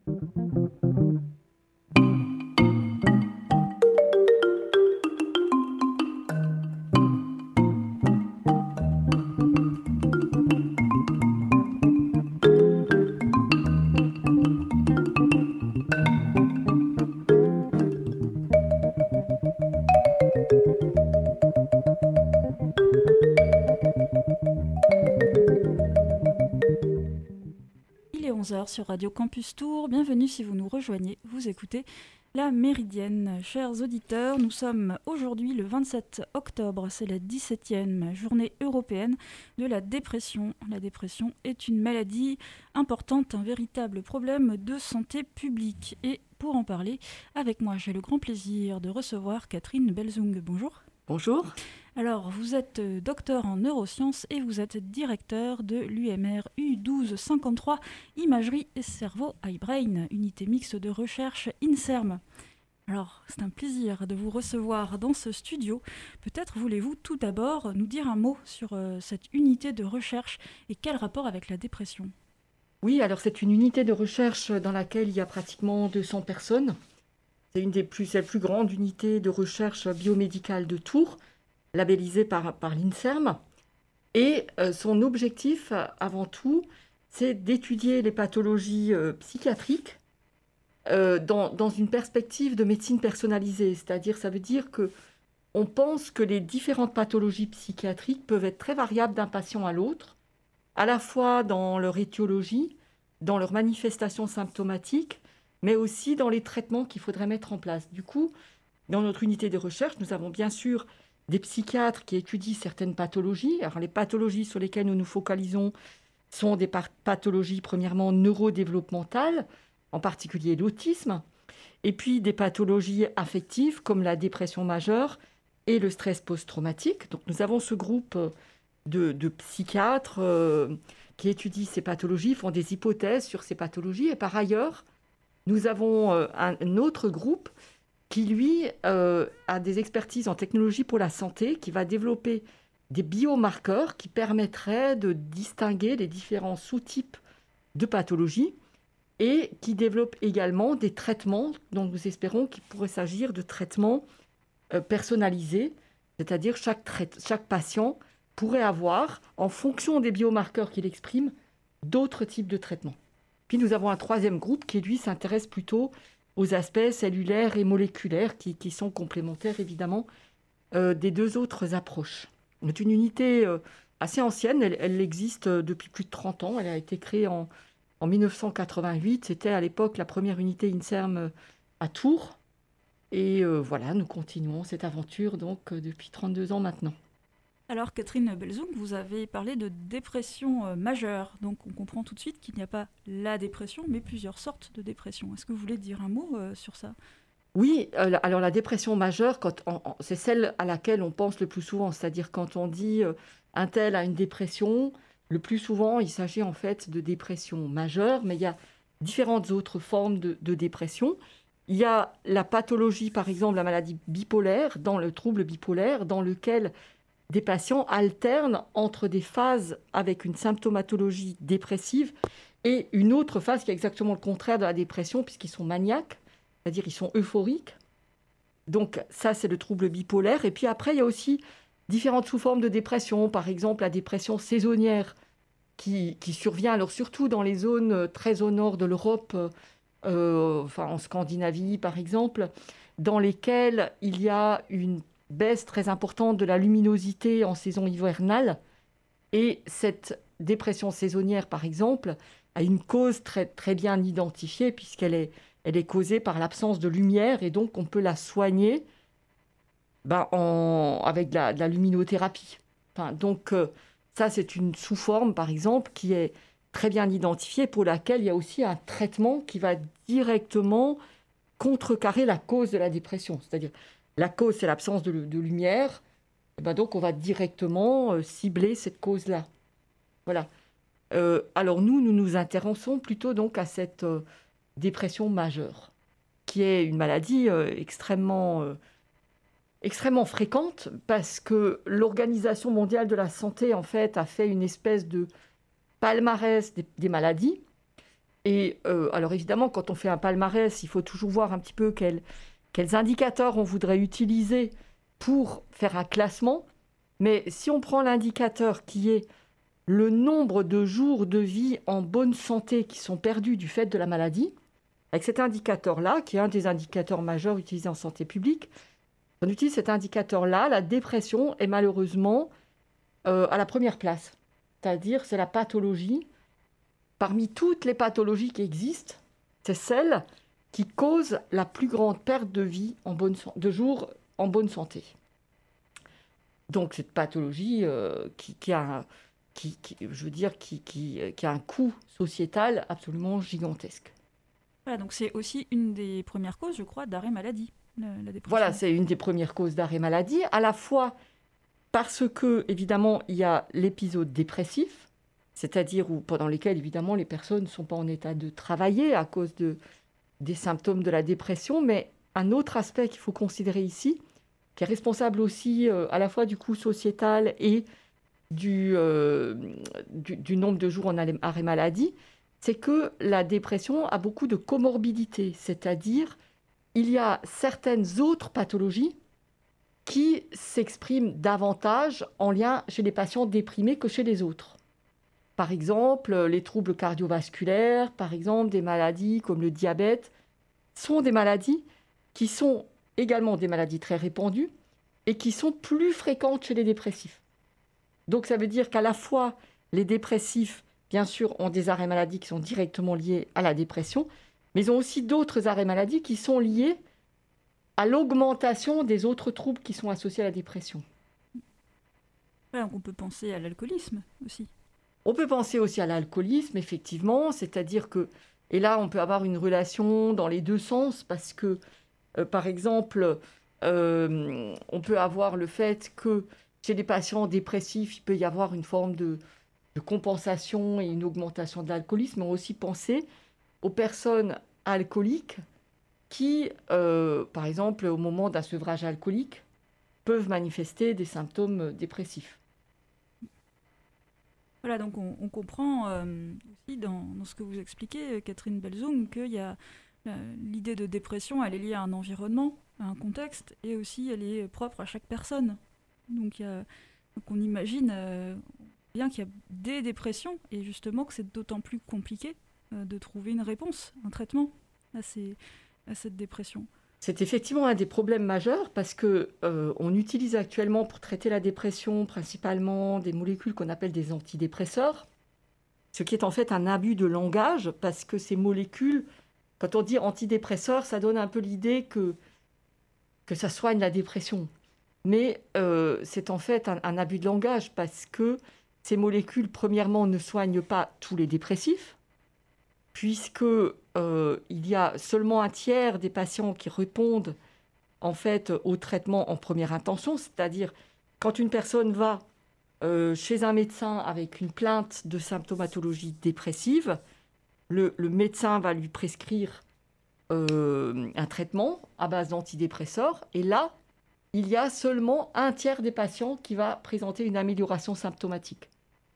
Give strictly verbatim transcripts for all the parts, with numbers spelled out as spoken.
onze heures sur Radio Campus Tours. Bienvenue si vous nous rejoignez. Vous écoutez La Méridienne. Chers auditeurs, nous sommes aujourd'hui le vingt-sept octobre. C'est la dix-septième journée européenne de la dépression. La dépression est une maladie importante, un véritable problème de santé publique. Et pour en parler avec moi, j'ai le grand plaisir de recevoir Catherine Belzung. Bonjour. Bonjour. Alors, vous êtes docteur en neurosciences et vous êtes directeur de l'U M R U douze cinquante-trois Imagerie et Cerveau iBrain, unité mixte de recherche INSERM. Alors, c'est un plaisir de vous recevoir dans ce studio. Peut-être voulez-vous tout d'abord nous dire un mot sur euh, cette unité de recherche et quel rapport avec la dépression ? Oui, alors c'est une unité de recherche dans laquelle il y a pratiquement deux cents personnes. C'est une des plus, c'est la plus grande unité de recherche biomédicale de Tours, labellisée par, par l'INSERM. Et euh, son objectif, avant tout, c'est d'étudier les pathologies euh, psychiatriques euh, dans, dans une perspective de médecine personnalisée. C'est-à-dire, ça veut dire qu'on pense que les différentes pathologies psychiatriques peuvent être très variables d'un patient à l'autre, à la fois dans leur étiologie, dans leurs manifestations symptomatiques, mais aussi dans les traitements qu'il faudrait mettre en place. Du coup, dans notre unité de recherche, nous avons bien sûr des psychiatres qui étudient certaines pathologies. Alors, les pathologies sur lesquelles nous nous focalisons sont des pathologies, premièrement, neurodéveloppementales, en particulier l'autisme, et puis des pathologies affectives comme la dépression majeure et le stress post-traumatique. Donc, nous avons ce groupe de, de psychiatres euh, qui étudient ces pathologies, font des hypothèses sur ces pathologies, et par ailleurs, nous avons euh, un, un autre groupe qui, lui, euh, a des expertises en technologie pour la santé, qui va développer des biomarqueurs qui permettraient de distinguer les différents sous-types de pathologies et qui développe également des traitements dont nous espérons qu'il pourrait s'agir de traitements euh, personnalisés, c'est-à-dire chaque, trai- chaque patient pourrait avoir, en fonction des biomarqueurs qu'il exprime, d'autres types de traitements. Puis nous avons un troisième groupe qui, lui, s'intéresse plutôt aux aspects cellulaires et moléculaires qui, qui sont complémentaires, évidemment, euh, des deux autres approches. C'est une unité euh, assez ancienne, elle, elle existe depuis plus de trente ans, elle a été créée en, en dix-neuf cent quatre-vingt-huit, c'était à l'époque la première unité INSERM à Tours, et euh, voilà, nous continuons cette aventure donc euh, depuis trente-deux ans maintenant. Alors Catherine Belzung, vous avez parlé de dépression euh, majeure, donc on comprend tout de suite qu'il n'y a pas la dépression, mais plusieurs sortes de dépression. Est-ce que vous voulez dire un mot euh, sur ça ? Oui, euh, alors la dépression majeure, quand on, on, c'est celle à laquelle on pense le plus souvent, c'est-à-dire quand on dit euh, un tel a une dépression, le plus souvent il s'agit en fait de dépression majeure, mais il y a différentes autres formes de, de dépression. Il y a la pathologie, par exemple la maladie bipolaire, dans le trouble bipolaire, dans lequel des patients alternent entre des phases avec une symptomatologie dépressive et une autre phase qui est exactement le contraire de la dépression, puisqu'ils sont maniaques, c'est-à-dire ils sont euphoriques. Donc ça, c'est le trouble bipolaire. Et puis après, il y a aussi différentes sous-formes de dépression, par exemple la dépression saisonnière qui, qui survient, alors surtout dans les zones très au nord de l'Europe, euh, enfin en Scandinavie par exemple, dans lesquelles il y a une baisse très importante de la luminosité en saison hivernale. Et cette dépression saisonnière, par exemple, a une cause très, très bien identifiée puisqu'elle est, elle est causée par l'absence de lumière et donc on peut la soigner ben, en, avec de la, de la luminothérapie. Enfin, donc euh, ça, c'est une sous-forme, par exemple, qui est très bien identifiée, pour laquelle il y a aussi un traitement qui va directement contrecarrer la cause de la dépression. C'est-à-dire la cause, c'est l'absence de, de lumière. Et ben donc, on va directement euh, cibler cette cause-là. Voilà. Euh, alors, nous, nous nous intéressons plutôt donc à cette euh, dépression majeure, qui est une maladie euh, extrêmement, euh, extrêmement fréquente, parce que l'Organisation mondiale de la santé, en fait, a fait une espèce de palmarès des, des maladies. Et euh, alors évidemment, quand on fait un palmarès, il faut toujours voir un petit peu quels, quels indicateurs on voudrait utiliser pour faire un classement. Mais si on prend l'indicateur qui est le nombre de jours de vie en bonne santé qui sont perdus du fait de la maladie, avec cet indicateur-là, qui est un des indicateurs majeurs utilisés en santé publique, on utilise cet indicateur-là, la dépression est malheureusement euh, à la première place. C'est-à-dire, c'est la pathologie, parmi toutes les pathologies qui existent, c'est celle qui cause la plus grande perte de vie en bonne, de jours en bonne santé. Donc, cette pathologie euh, qui, qui, a, qui, qui, je veux dire, qui, qui, qui a un coût sociétal absolument gigantesque. Voilà, donc c'est aussi une des premières causes, je crois, d'arrêt maladie, la, la dépression. Voilà, c'est une des premières causes d'arrêt maladie, à la fois parce que, évidemment, il y a l'épisode dépressif, c'est-à-dire où, pendant lesquels, évidemment, les personnes ne sont pas en état de travailler à cause de, des symptômes de la dépression, mais un autre aspect qu'il faut considérer ici, qui est responsable aussi euh, à la fois du coût sociétal et du, euh, du, du nombre de jours en arrêt maladie, c'est que la dépression a beaucoup de comorbidités, c'est-à-dire il y a certaines autres pathologies qui s'expriment davantage en lien chez les patients déprimés que chez les autres. Par exemple, les troubles cardiovasculaires, par exemple, des maladies comme le diabète, sont des maladies qui sont également des maladies très répandues et qui sont plus fréquentes chez les dépressifs. Donc ça veut dire qu'à la fois les dépressifs, bien sûr, ont des arrêts maladie qui sont directement liés à la dépression, mais ils ont aussi d'autres arrêts maladie qui sont liés à l'augmentation des autres troubles qui sont associés à la dépression. Ouais, on peut penser à l'alcoolisme aussi. On peut penser aussi à l'alcoolisme, effectivement, c'est-à-dire que, et là on peut avoir une relation dans les deux sens, parce que, euh, par exemple, euh, on peut avoir le fait que chez les patients dépressifs, il peut y avoir une forme de, de compensation et une augmentation de l'alcoolisme, mais on peut aussi penser aux personnes alcooliques qui, euh, par exemple, au moment d'un sevrage alcoolique, peuvent manifester des symptômes dépressifs. Voilà, donc on, on comprend euh, aussi dans, dans ce que vous expliquez, Catherine Belzoum, qu'il y a euh, l'idée de dépression, elle est liée à un environnement, à un contexte, et aussi elle est propre à chaque personne. Donc, il y a, donc on imagine euh, bien qu'il y a des dépressions, et justement que c'est d'autant plus compliqué euh, de trouver une réponse, un traitement à, ces, à cette dépression. C'est effectivement un des problèmes majeurs parce qu'on euh, utilise actuellement pour traiter la dépression principalement des molécules qu'on appelle des antidépresseurs, ce qui est en fait un abus de langage parce que ces molécules, quand on dit antidépresseurs, ça donne un peu l'idée que, que ça soigne la dépression. Mais euh, c'est en fait un, un abus de langage parce que ces molécules, premièrement, ne soignent pas tous les dépressifs, puisque euh, il y a seulement un tiers des patients qui répondent en fait au traitement en première intention, c'est-à-dire quand une personne va euh, chez un médecin avec une plainte de symptomatologie dépressive, le, le médecin va lui prescrire euh, un traitement à base d'antidépresseurs, et là, il y a seulement un tiers des patients qui va présenter une amélioration symptomatique.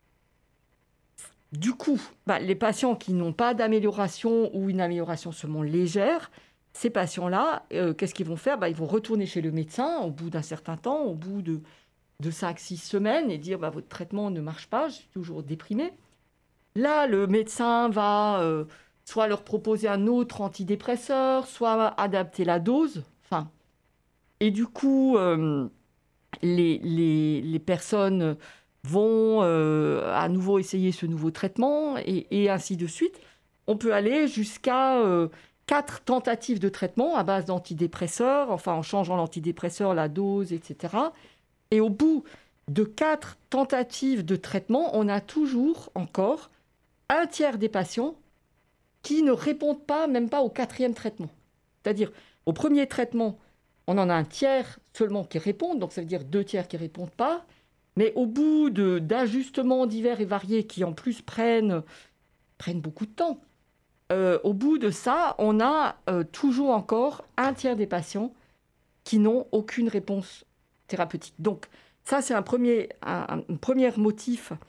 Du coup, bah, les patients qui n'ont pas d'amélioration ou une amélioration seulement légère, ces patients-là, euh, qu'est-ce qu'ils vont faire ? bah, Ils vont retourner chez le médecin au bout d'un certain temps, au bout de, de cinq six semaines, et dire bah, « votre traitement ne marche pas, je suis toujours déprimé ». Là, le médecin va euh, soit leur proposer un autre antidépresseur, soit adapter la dose. Enfin, et du coup, euh, les, les, les personnes vont euh, à nouveau essayer ce nouveau traitement et, et ainsi de suite. On peut aller jusqu'à euh, quatre tentatives de traitement à base d'antidépresseurs, enfin en changeant l'antidépresseur, la dose, et cetera. Et au bout de quatre tentatives de traitement, on a toujours encore un tiers des patients qui ne répondent pas, même pas au quatrième traitement. C'est-à-dire, au premier traitement, on en a un tiers seulement qui répondent, donc ça veut dire deux tiers qui ne répondent pas. Mais au bout de, d'ajustements divers et variés qui en plus prennent, prennent beaucoup de temps, euh, au bout de ça, on a euh, toujours encore un tiers des patients qui n'ont aucune réponse thérapeutique. Donc ça, c'est un premier, un, un premier motif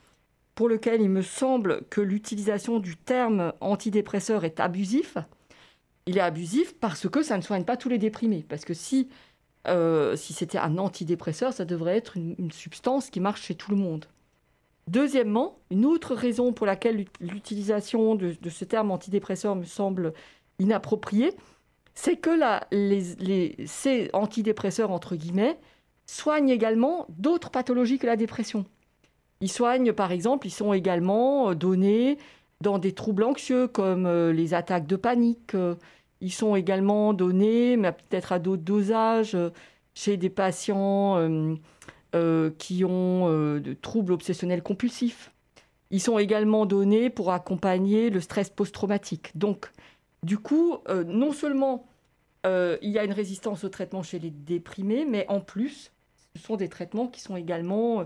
pour lequel il me semble que l'utilisation du terme antidépresseur est abusif. Il est abusif parce que ça ne soigne pas tous les déprimés. Parce que si, euh, si c'était un antidépresseur, ça devrait être une, une substance qui marche chez tout le monde. Deuxièmement, une autre raison pour laquelle l'utilisation de, de ce terme antidépresseur me semble inappropriée, c'est que la, les, les, ces antidépresseurs, entre guillemets, soignent également d'autres pathologies que la dépression. Ils soignent, par exemple, ils sont également donnés dans des troubles anxieux comme les attaques de panique. Ils sont également donnés, mais peut-être à d'autres dosages, chez des patients euh, euh, qui ont euh, de troubles obsessionnels compulsifs. Ils sont également donnés pour accompagner le stress post-traumatique. Donc, du coup, euh, non seulement euh, il y a une résistance au traitement chez les déprimés, mais en plus, ce sont des traitements qui sont également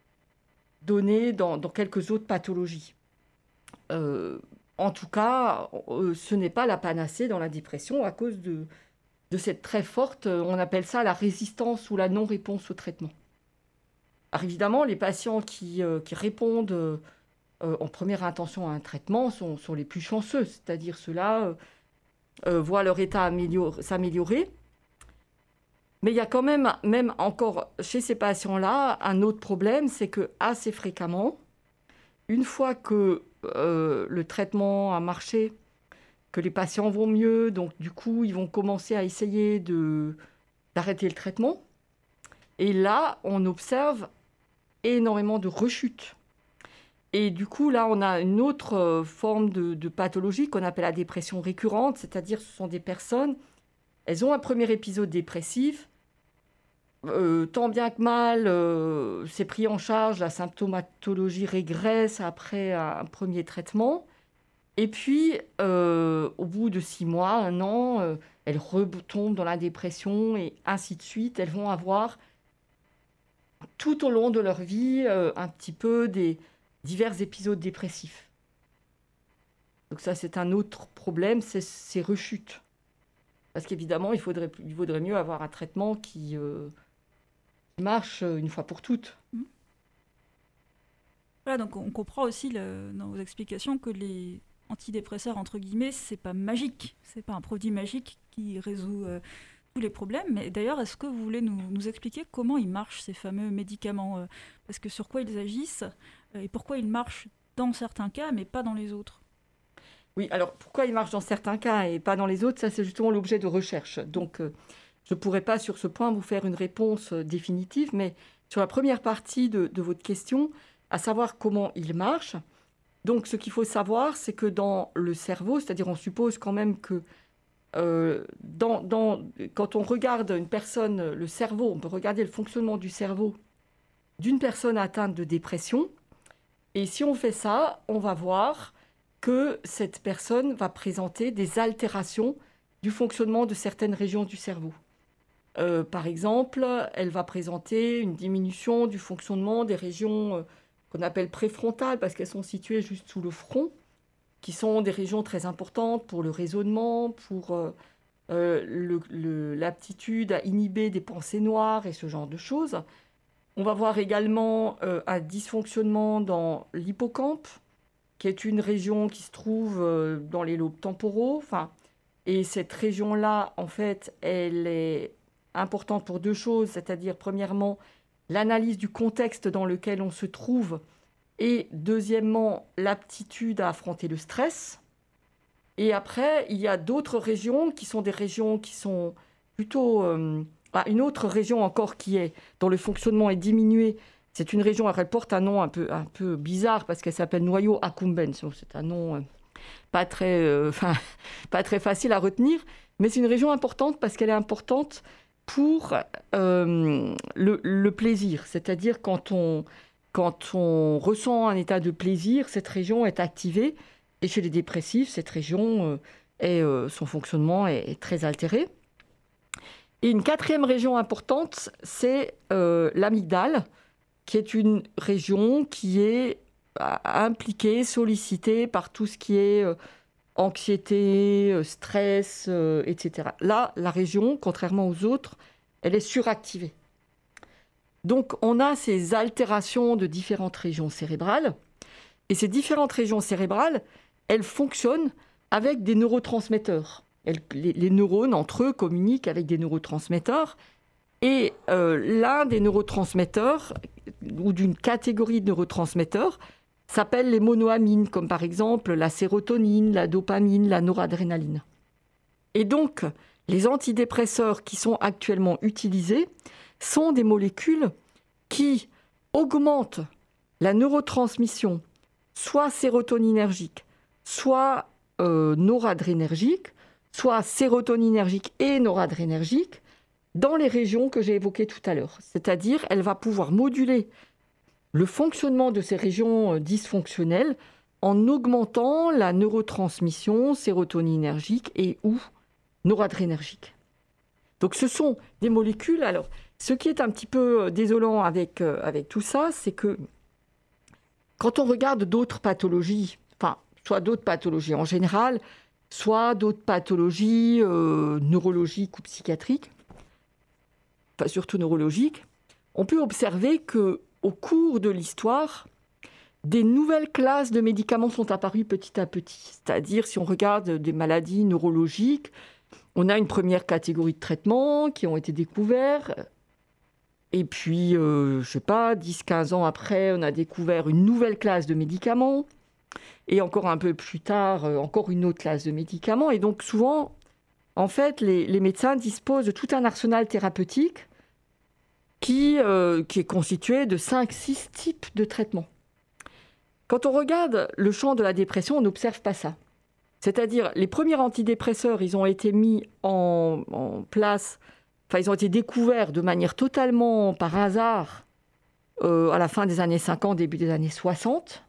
donnés dans, dans quelques autres pathologies. Euh, en tout cas, euh, ce n'est pas la panacée dans la dépression à cause de, de cette très forte, on appelle ça la résistance ou la non-réponse au traitement. Alors évidemment, les patients qui, euh, qui répondent euh, en première intention à un traitement sont, sont les plus chanceux, c'est-à-dire ceux-là euh, euh, voient leur état amélior- s'améliorer. Mais il y a quand même, même encore chez ces patients-là, un autre problème, c'est que assez fréquemment, une fois que euh, le traitement a marché, que les patients vont mieux, donc du coup, ils vont commencer à essayer de, d'arrêter le traitement. Et là, on observe énormément de rechutes. Et du coup, là, on a une autre forme de, de pathologie qu'on appelle la dépression récurrente, c'est-à-dire ce sont des personnes, elles ont un premier épisode dépressif, Euh, tant bien que mal, euh, c'est pris en charge, la symptomatologie régresse après un premier traitement. Et puis, euh, au bout de six mois, un an, euh, elles retombent dans la dépression et ainsi de suite. Elles vont avoir tout au long de leur vie euh, un petit peu des divers épisodes dépressifs. Donc ça, c'est un autre problème, c'est ces rechutes. Parce qu'évidemment, il faudrait, il vaudrait mieux avoir un traitement qui... Euh, marche une fois pour toutes. Voilà, donc on comprend aussi le, dans vos explications que les antidépresseurs, entre guillemets, c'est pas magique, c'est pas un produit magique qui résout euh, tous les problèmes. Mais d'ailleurs, est-ce que vous voulez nous, nous expliquer comment ils marchent, ces fameux médicaments euh, parce que sur quoi ils agissent euh, et pourquoi ils marchent dans certains cas, mais pas dans les autres? Oui, alors pourquoi ils marchent dans certains cas et pas dans les autres, ça c'est justement l'objet de recherche. Donc, euh, je ne pourrais pas sur ce point vous faire une réponse définitive, mais sur la première partie de, de votre question, à savoir comment il marche. Donc ce qu'il faut savoir, c'est que dans le cerveau, c'est-à-dire on suppose quand même que euh, dans, dans, quand on regarde une personne, le cerveau, on peut regarder le fonctionnement du cerveau d'une personne atteinte de dépression. Et si on fait ça, on va voir que cette personne va présenter des altérations du fonctionnement de certaines régions du cerveau. Euh, par exemple, elle va présenter une diminution du fonctionnement des régions euh, qu'on appelle préfrontales parce qu'elles sont situées juste sous le front, qui sont des régions très importantes pour le raisonnement, pour euh, euh, le, le, l'aptitude à inhiber des pensées noires et ce genre de choses. On va voir également euh, un dysfonctionnement dans l'hippocampe, qui est une région qui se trouve euh, dans les lobes temporaux. Enfin, et cette région-là, en fait, elle est importante pour deux choses, c'est-à-dire premièrement l'analyse du contexte dans lequel on se trouve et deuxièmement l'aptitude à affronter le stress. Et après, il y a d'autres régions qui sont des régions qui sont plutôt... Euh, ah, une autre région encore qui est, dont le fonctionnement est diminué, c'est une région, elle porte un nom un peu, un peu bizarre parce qu'elle s'appelle noyau accumbens. C'est un nom euh, pas, très, euh, pas très facile à retenir, mais c'est une région importante parce qu'elle est importante pour euh, le, le plaisir. C'est-à-dire quand on, quand on ressent un état de plaisir, cette région est activée. Et chez les dépressifs, cette région, euh, est, euh, son fonctionnement est, est très altéré. Et une quatrième région importante, c'est euh, l'amygdale, qui est une région qui est impliquée, sollicitée par tout ce qui est euh, anxiété, euh, stress, euh, et cetera. Là, la région, contrairement aux autres, elle est suractivée. Donc, on a ces altérations de différentes régions cérébrales Et ces différentes régions cérébrales, elles fonctionnent avec des neurotransmetteurs. Elles, les, les neurones, entre eux, communiquent avec des neurotransmetteurs. Et euh, l'un des neurotransmetteurs, ou d'une catégorie de neurotransmetteurs, s'appelle les monoamines, comme par exemple la sérotonine, la dopamine, la noradrénaline. Et donc, les antidépresseurs qui sont actuellement utilisés sont des molécules qui augmentent la neurotransmission, soit sérotoninergique, soit euh, noradrénergique, soit sérotoninergique et noradrénergique, dans les régions que j'ai évoquées tout à l'heure. C'est-à-dire, elle va pouvoir moduler le fonctionnement de ces régions dysfonctionnelles en augmentant la neurotransmission sérotoninergique et ou noradrénergique. Donc ce sont des molécules. Alors, ce qui est un petit peu désolant avec, euh, avec tout ça, c'est que quand on regarde d'autres pathologies, enfin, soit d'autres pathologies en général, soit d'autres pathologies euh, neurologiques ou psychiatriques, enfin surtout neurologiques, on peut observer que au cours de l'histoire, des nouvelles classes de médicaments sont apparues petit à petit. C'est-à-dire, si on regarde des maladies neurologiques, on a une première catégorie de traitements qui ont été découverts. Et puis, euh, je ne sais pas, dix à quinze ans après, on a découvert une nouvelle classe de médicaments. Et encore un peu plus tard, euh, encore une autre classe de médicaments. Et donc, souvent, en fait, les, les médecins disposent de tout un arsenal thérapeutique Qui, euh, qui est constitué de cinq six types de traitements. Quand on regarde le champ de la dépression, on n'observe pas ça. C'est-à-dire, les premiers antidépresseurs, ils ont été mis en, en place, enfin, ils ont été découverts de manière totalement par hasard euh, à la fin des années cinquante, début des années soixante.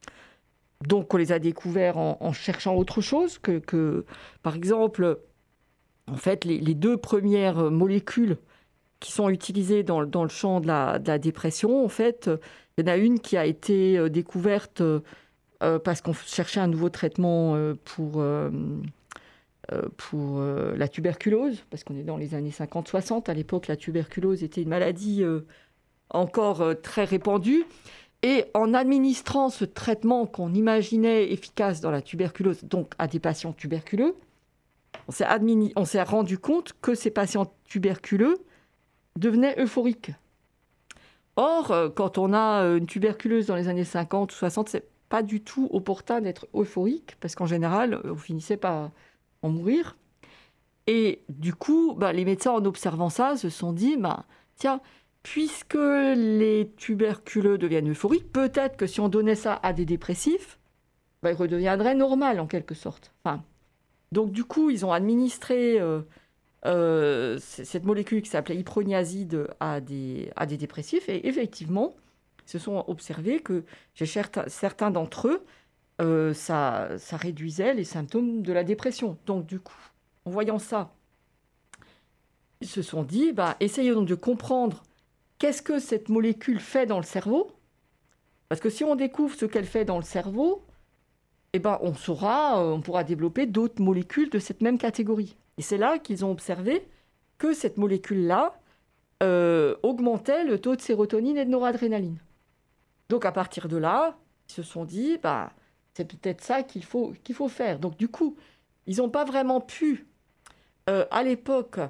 Donc, on les a découverts en, en cherchant autre chose que, que par exemple, en fait, les, les deux premières molécules qui sont utilisées dans, dans le champ de la, de la dépression. En fait, il y en a une qui a été découverte euh, parce qu'on cherchait un nouveau traitement euh, pour, euh, pour euh, la tuberculose, parce qu'on est dans les années cinquante soixante. À l'époque, la tuberculose était une maladie euh, encore euh, très répandue. Et en administrant ce traitement qu'on imaginait efficace dans la tuberculose, donc à des patients tuberculeux, on s'est, admini- on s'est rendu compte que ces patients tuberculeux devenaient euphoriques. Or, quand on a une tuberculose dans les années cinquante ou soixante, c'est pas du tout opportun d'être euphorique, parce qu'en général, on finissait par en mourir. Et du coup, bah, les médecins, en observant ça, se sont dit, bah, tiens, puisque les tuberculeux deviennent euphoriques, peut-être que si on donnait ça à des dépressifs, bah, ils redeviendraient normaux, en quelque sorte. Enfin, donc, du coup, ils ont administré euh, euh, cette molécule qui s'appelait iproniazide à des, à des dépressifs. Et effectivement, ils se sont observés que chez certains, certains d'entre eux, euh, ça, ça réduisait les symptômes de la dépression. Donc, du coup, en voyant ça, ils se sont dit, bah, essayons donc de comprendre qu'est-ce que cette molécule fait dans le cerveau. Parce que si on découvre ce qu'elle fait dans le cerveau, eh ben, on saura, on pourra développer d'autres molécules de cette même catégorie. Et c'est là qu'ils ont observé que cette molécule-là euh, augmentait le taux de sérotonine et de noradrénaline. Donc à partir de là, ils se sont dit, bah, c'est peut-être ça qu'il faut, qu'il faut faire. Donc du coup, ils n'ont pas vraiment pu, euh, à l'époque,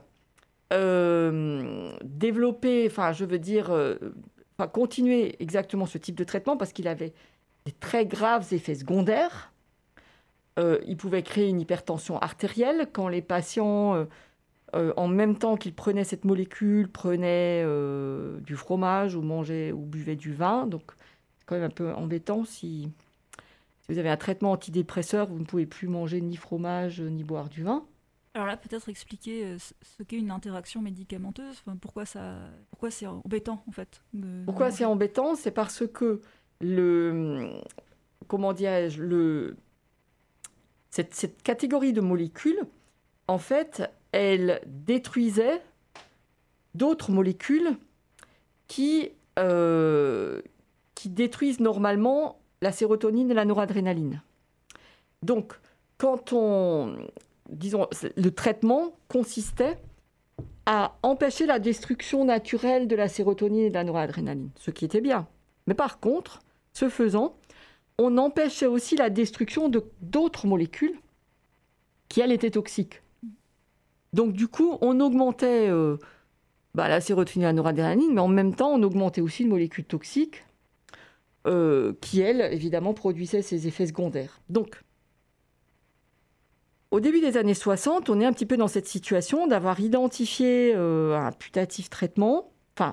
euh, développer, enfin je veux dire, euh, enfin, continuer exactement ce type de traitement parce qu'il avait des très graves effets secondaires. Euh, il pouvait créer une hypertension artérielle quand les patients, euh, euh, en même temps qu'ils prenaient cette molécule, prenaient euh, du fromage ou mangeaient ou buvaient du vin. Donc, c'est quand même un peu embêtant si, si vous avez un traitement antidépresseur, vous ne pouvez plus manger ni fromage ni boire du vin. Alors là, peut-être expliquer ce qu'est une interaction médicamenteuse. Enfin, pourquoi ça, pourquoi c'est embêtant en fait. De, pourquoi de c'est embêtant ? C'est parce que le, comment dirais-je, le Cette, cette catégorie de molécules, en fait, elle détruisait d'autres molécules qui, euh, qui détruisent normalement la sérotonine et la noradrénaline. Donc, quand on... Disons, le traitement consistait à empêcher la destruction naturelle de la sérotonine et de la noradrénaline, ce qui était bien. Mais par contre, ce faisant, on empêchait aussi la destruction de, d'autres molécules qui, elles, étaient toxiques. Donc, du coup, on augmentait euh, bah, la sérotonine et la noradrénaline, mais en même temps, on augmentait aussi une molécule toxique euh, qui, elle, évidemment, produisait ces effets secondaires. Donc, au début des années soixante, on est un petit peu dans cette situation d'avoir identifié euh, un putatif traitement, enfin,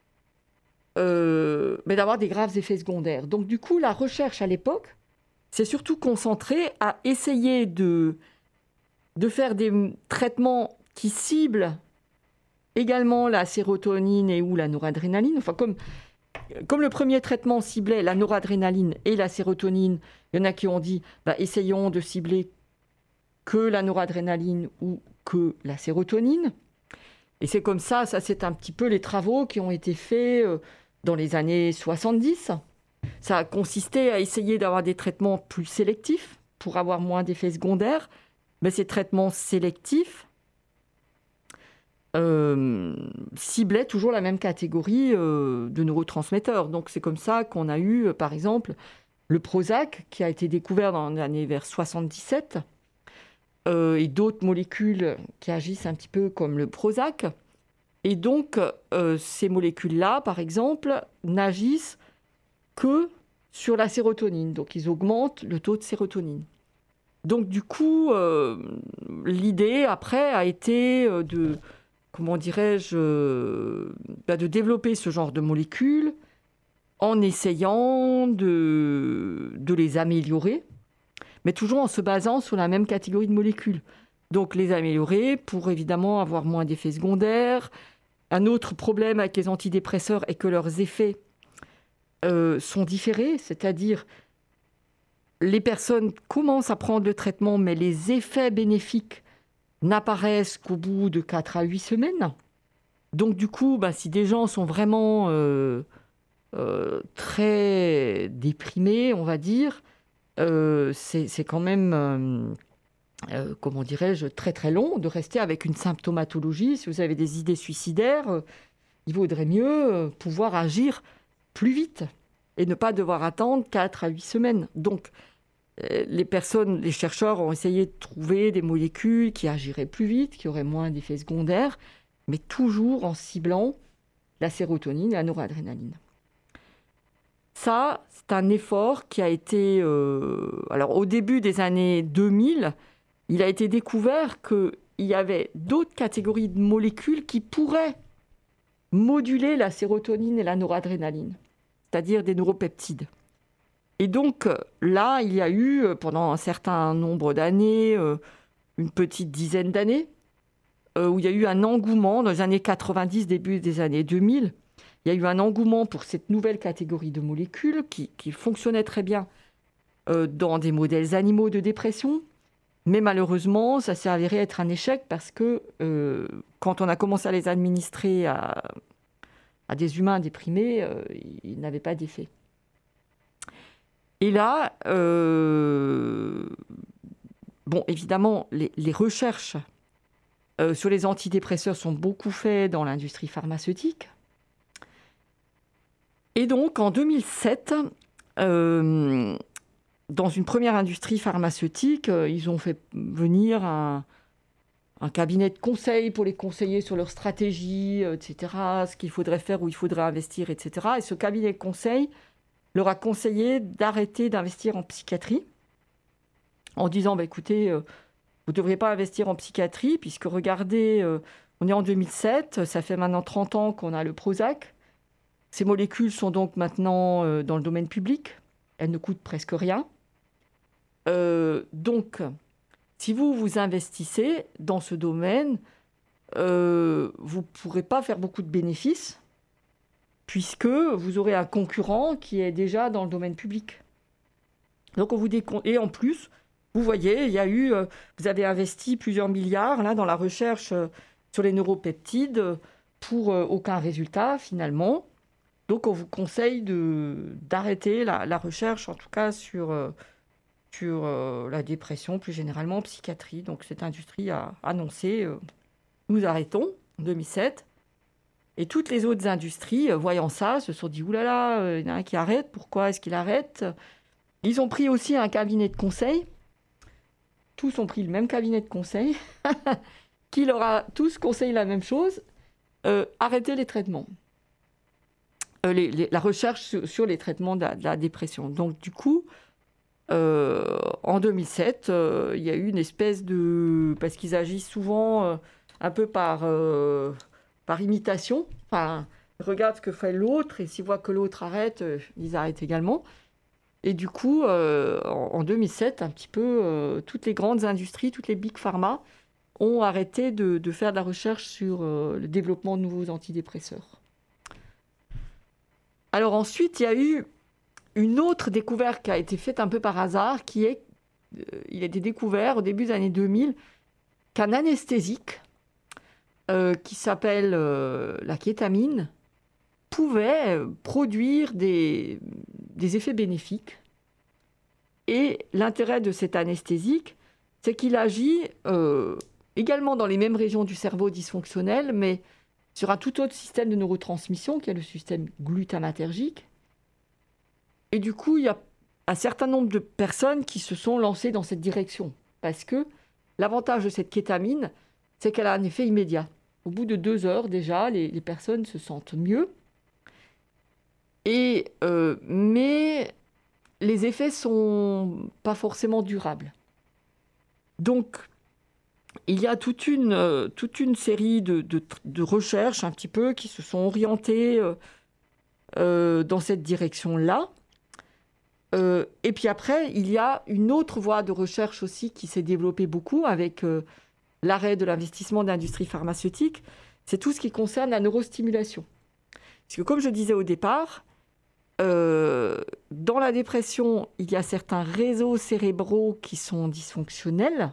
euh, mais d'avoir des graves effets secondaires. Donc, du coup, la recherche à l'époque s'est surtout concentrée à essayer de, de faire des traitements qui ciblent également la sérotonine et ou la noradrénaline. Enfin, comme, comme le premier traitement ciblait la noradrénaline et la sérotonine, il y en a qui ont dit bah, essayons de cibler que la noradrénaline ou que la sérotonine. Et c'est comme ça, ça c'est un petit peu les travaux qui ont été faits dans les années soixante-dix. Ça a consisté à essayer d'avoir des traitements plus sélectifs pour avoir moins d'effets secondaires. Mais ces traitements sélectifs euh, ciblaient toujours la même catégorie euh, de neurotransmetteurs. Donc c'est comme ça qu'on a eu, par exemple, le Prozac, qui a été découvert dans l'année vers soixante-dix-sept, Euh, et d'autres molécules qui agissent un petit peu comme le Prozac. Et donc, euh, ces molécules-là, par exemple, n'agissent que sur la sérotonine. Donc, ils augmentent le taux de sérotonine. Donc, du coup, euh, l'idée, après, a été de, comment dirais-je, euh, bah, de développer ce genre de molécules en essayant de, de les améliorer, mais toujours en se basant sur la même catégorie de molécules. Donc les améliorer pour évidemment avoir moins d'effets secondaires. Un autre problème avec les antidépresseurs est que leurs effets euh, sont différés, c'est-à-dire les personnes commencent à prendre le traitement, mais les effets bénéfiques n'apparaissent qu'au bout de quatre à huit semaines. Donc du coup, bah, si des gens sont vraiment euh, euh, très déprimés, on va dire, Euh, c'est, c'est quand même, euh, euh, comment dirais-je, très très long de rester avec une symptomatologie. Si vous avez des idées suicidaires, euh, il vaudrait mieux euh, pouvoir agir plus vite et ne pas devoir attendre quatre à huit semaines. Donc, euh, les personnes, les chercheurs ont essayé de trouver des molécules qui agiraient plus vite, qui auraient moins d'effets secondaires, mais toujours en ciblant la sérotonine et la noradrénaline. Ça, c'est un effort qui a été... Euh, alors, au début des années deux mille, il a été découvert qu'il y avait d'autres catégories de molécules qui pourraient moduler la sérotonine et la noradrénaline, c'est-à-dire des neuropeptides. Et donc, là, il y a eu, pendant un certain nombre d'années, euh, une petite dizaine d'années, euh, où il y a eu un engouement dans les années quatre-vingt-dix, début des années deux mille. Il y a eu un engouement pour cette nouvelle catégorie de molécules qui, qui fonctionnait très bien euh, dans des modèles animaux de dépression. Mais malheureusement, ça s'est avéré être un échec parce que euh, quand on a commencé à les administrer à, à des humains déprimés, euh, ils n'avaient pas d'effet. Et là, euh, bon, évidemment, les, les recherches euh, sur les antidépresseurs sont beaucoup faites dans l'industrie pharmaceutique. Et donc, en deux mille sept, euh, dans une première industrie pharmaceutique, euh, ils ont fait venir un, un cabinet de conseil pour les conseiller sur leur stratégie, euh, et cetera, ce qu'il faudrait faire, où il faudrait investir, et cetera. Et ce cabinet de conseil leur a conseillé d'arrêter d'investir en psychiatrie, en disant, bah, écoutez, euh, vous ne devriez pas investir en psychiatrie, puisque regardez, euh, on est en deux mille sept, ça fait maintenant trente ans qu'on a le Prozac. Ces molécules sont donc maintenant euh, dans le domaine public. Elles ne coûtent presque rien. Euh, donc, si vous vous investissez dans ce domaine, euh, vous ne pourrez pas faire beaucoup de bénéfices puisque vous aurez un concurrent qui est déjà dans le domaine public. Donc, on vous décompte. Et en plus, vous voyez, il y a eu, euh, vous avez investi plusieurs milliards là, dans la recherche euh, sur les neuropeptides pour euh, aucun résultat finalement. Donc, on vous conseille de, d'arrêter la, la recherche, en tout cas sur, euh, sur euh, la dépression, plus généralement en psychiatrie. Donc, cette industrie a annoncé euh, « nous arrêtons » en deux mille sept. Et toutes les autres industries, euh, voyant ça, se sont dit « Ouh là là, il y en a un qui arrête, pourquoi est-ce qu'il arrête ?» Ils ont pris aussi un cabinet de conseil. Tous ont pris le même cabinet de conseil, qui leur a tous conseillé la même chose, euh, arrêter les traitements. Euh, les, les, la recherche sur, sur les traitements de la, de la dépression. Donc du coup, euh, en deux mille sept, euh, il y a eu une espèce de... Parce qu'ils agissent souvent euh, un peu par, euh, par imitation. Enfin, ils regardent ce que fait l'autre, et s'ils voient que l'autre arrête, euh, ils arrêtent également. Et du coup, euh, en, en deux mille sept, un petit peu, euh, toutes les grandes industries, toutes les big pharma ont arrêté de, de faire de la recherche sur euh, le développement de nouveaux antidépresseurs. Alors ensuite, il y a eu une autre découverte qui a été faite un peu par hasard, qui est, euh, il a été découvert au début des années deux mille qu'un anesthésique euh, qui s'appelle euh, la kétamine pouvait produire des, des effets bénéfiques. Et l'intérêt de cet anesthésique, c'est qu'il agit euh, également dans les mêmes régions du cerveau dysfonctionnel, mais sur un tout autre système de neurotransmission, qui est le système glutamatergique. Et du coup, il y a un certain nombre de personnes qui se sont lancées dans cette direction. Parce que l'avantage de cette kétamine, c'est qu'elle a un effet immédiat. Au bout de deux heures, déjà, les, les personnes se sentent mieux. Et, euh, mais les effets ne sont pas forcément durables. Donc, il y a toute une, euh, toute une série de, de, de recherches un petit peu qui se sont orientées euh, euh, dans cette direction-là. Euh, et puis après, il y a une autre voie de recherche aussi qui s'est développée beaucoup avec euh, l'arrêt de l'investissement de l'industrie pharmaceutique. C'est tout ce qui concerne la neurostimulation. Parce que comme je disais au départ, euh, dans la dépression, il y a certains réseaux cérébraux qui sont dysfonctionnels.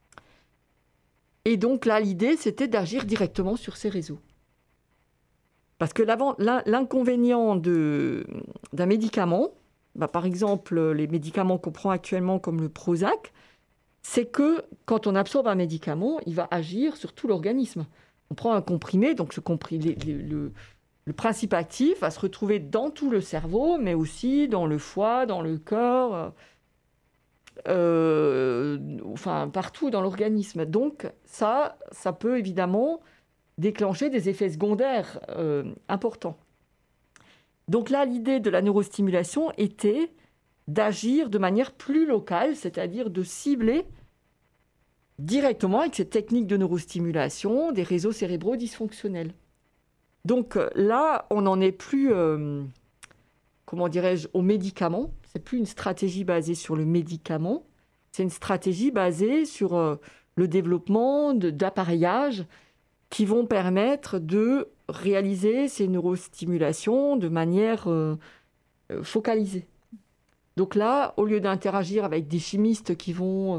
Et donc là, l'idée, c'était d'agir directement sur ces réseaux. Parce que l'inconvénient de, d'un médicament, bah, par exemple, les médicaments qu'on prend actuellement comme le Prozac, c'est que quand on absorbe un médicament, il va agir sur tout l'organisme. On prend un comprimé, donc ce comprimé, le, le, le principe actif va se retrouver dans tout le cerveau, mais aussi dans le foie, dans le cœur, euh, enfin partout dans l'organisme. Donc ça, ça peut évidemment déclencher des effets secondaires euh, importants. Donc là, l'idée de la neurostimulation était d'agir de manière plus locale, c'est-à-dire de cibler directement avec cette technique de neurostimulation des réseaux cérébraux dysfonctionnels. Donc là, on n'en est plus, euh, comment dirais-je, aux médicaments. C'est plus une stratégie basée sur le médicament, c'est une stratégie basée sur euh, le développement de, d'appareillages qui vont permettre de réaliser ces neurostimulations de manière euh, focalisée. Donc là, au lieu d'interagir avec des chimistes qui vont, euh,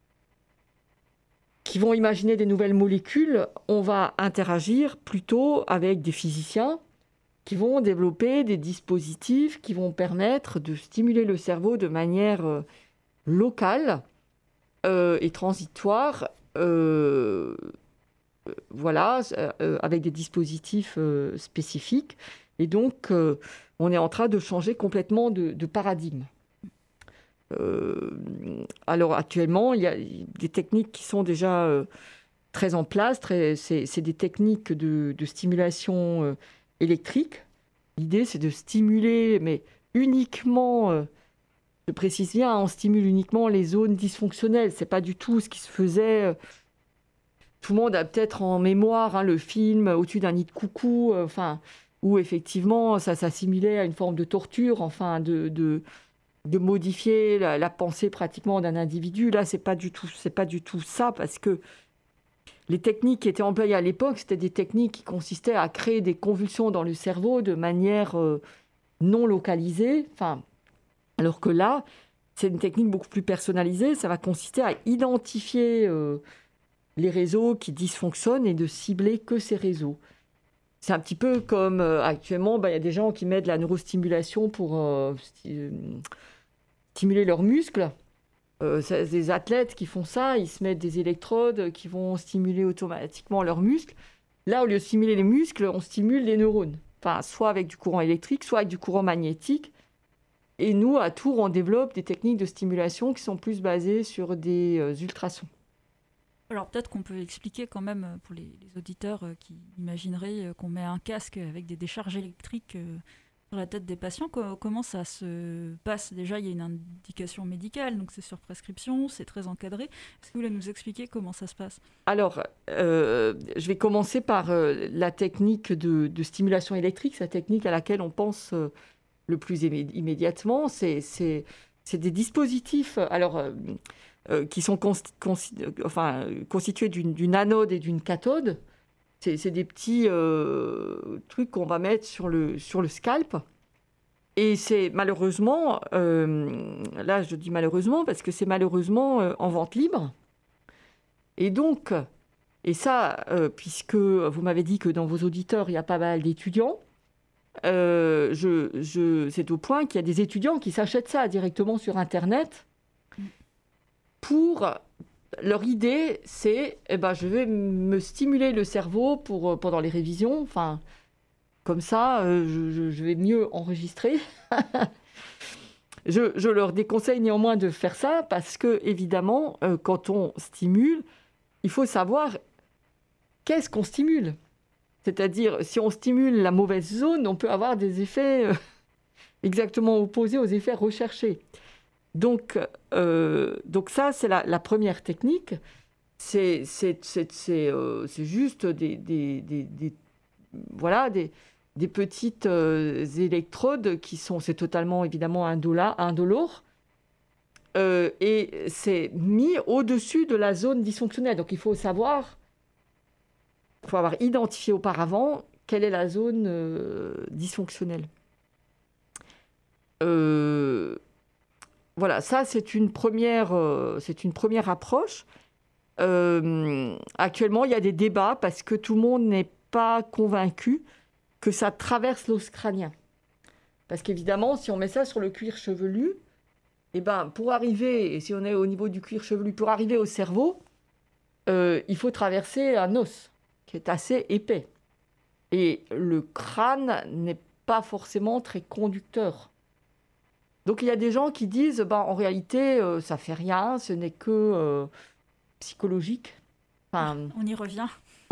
qui vont imaginer des nouvelles molécules, on va interagir plutôt avec des physiciens qui vont développer des dispositifs qui vont permettre de stimuler le cerveau de manière euh, locale euh, et transitoire, euh, voilà, euh, avec des dispositifs euh, spécifiques. Et donc, euh, on est en train de changer complètement de, de paradigme. Euh, alors, actuellement, il y a des techniques qui sont déjà euh, très en place. Très, c'est, c'est des techniques de, de stimulation euh, électrique. L'idée, c'est de stimuler, mais uniquement, euh, je précise bien, on stimule uniquement les zones dysfonctionnelles. Ce n'est pas du tout ce qui se faisait... Euh, tout le monde a peut-être en mémoire hein, le film Au-dessus d'un nid de coucou, euh, enfin, où effectivement ça s'assimilait à une forme de torture, enfin, de, de, de modifier la, la pensée pratiquement d'un individu. Là, c'est pas du tout, c'est pas du tout ça, parce que les techniques qui étaient employées à l'époque, c'était des techniques qui consistaient à créer des convulsions dans le cerveau de manière euh, non localisée. Enfin, alors que là, c'est une technique beaucoup plus personnalisée. Ça va consister à identifier euh, les réseaux qui dysfonctionnent et de cibler que ces réseaux. C'est un petit peu comme euh, actuellement, bah, y a des gens qui mettent de la neurostimulation pour euh, sti- stimuler leurs muscles. Euh, c'est des athlètes qui font ça, ils se mettent des électrodes qui vont stimuler automatiquement leurs muscles. Là, au lieu de stimuler les muscles, on stimule les neurones. Enfin, soit avec du courant électrique, soit avec du courant magnétique. Et nous, à Tours, on développe des techniques de stimulation qui sont plus basées sur des euh, ultrasons. Alors peut-être qu'on peut expliquer quand même euh, pour les, les auditeurs euh, qui imagineraient euh, qu'on met un casque avec des décharges électriques euh, sur la tête des patients. Co- comment ça se passe? Déjà, il y a une indication médicale, donc c'est sur prescription, c'est très encadré. Est-ce que vous voulez nous expliquer comment ça se passe? Alors, euh, je vais commencer par euh, la technique de, de stimulation électrique, c'est la technique à laquelle on pense euh, le plus immé- immédiatement. C'est, c'est, c'est des dispositifs alors, euh, euh, qui sont consti- consti- enfin, constitués d'une, d'une anode et d'une cathode. C'est, c'est des petits euh, trucs qu'on va mettre sur le, sur le scalp. Et c'est malheureusement, euh, là je dis malheureusement parce que c'est malheureusement euh, en vente libre. Et donc, et ça, euh, puisque vous m'avez dit que dans vos auditeurs, il y a pas mal d'étudiants, euh, je, je, c'est au point qu'il y a des étudiants qui s'achètent ça directement sur Internet pour... Leur idée, c'est, eh ben, je vais me stimuler le cerveau pour, pendant les révisions. Enfin, comme ça, euh, je, je- je vais mieux enregistrer. Je, je leur déconseille néanmoins de faire ça parce que, évidemment, euh, quand on stimule, il faut savoir qu'est-ce qu'on stimule. C'est-à-dire, si on stimule la mauvaise zone, on peut avoir des effets euh, exactement opposés aux effets recherchés. Donc, euh, donc ça, c'est la, la première technique. C'est, c'est, c'est, c'est, euh, c'est juste des, des, des, des- voilà, des, des petites euh, électrodes qui sont, c'est totalement évidemment indola- indolore, euh, et c'est mis au-dessus de la zone dysfonctionnelle. Donc il faut savoir, il faut avoir identifié auparavant quelle est la zone euh, dysfonctionnelle. Euh, voilà, ça c'est une première, euh, c'est une première approche. Euh, actuellement, il y a des débats parce que tout le monde n'est pas convaincu que ça traverse l'os crânien. Parce qu'évidemment, si on met ça sur le cuir chevelu, eh ben, pour arriver, et si on est au niveau du cuir chevelu, pour arriver au cerveau, euh, il faut traverser un os qui est assez épais. Et le crâne n'est pas forcément très conducteur. Donc il y a des gens qui disent, ben, en réalité, euh, ça fait rien, ce n'est que euh, psychologique. Enfin, On y revient.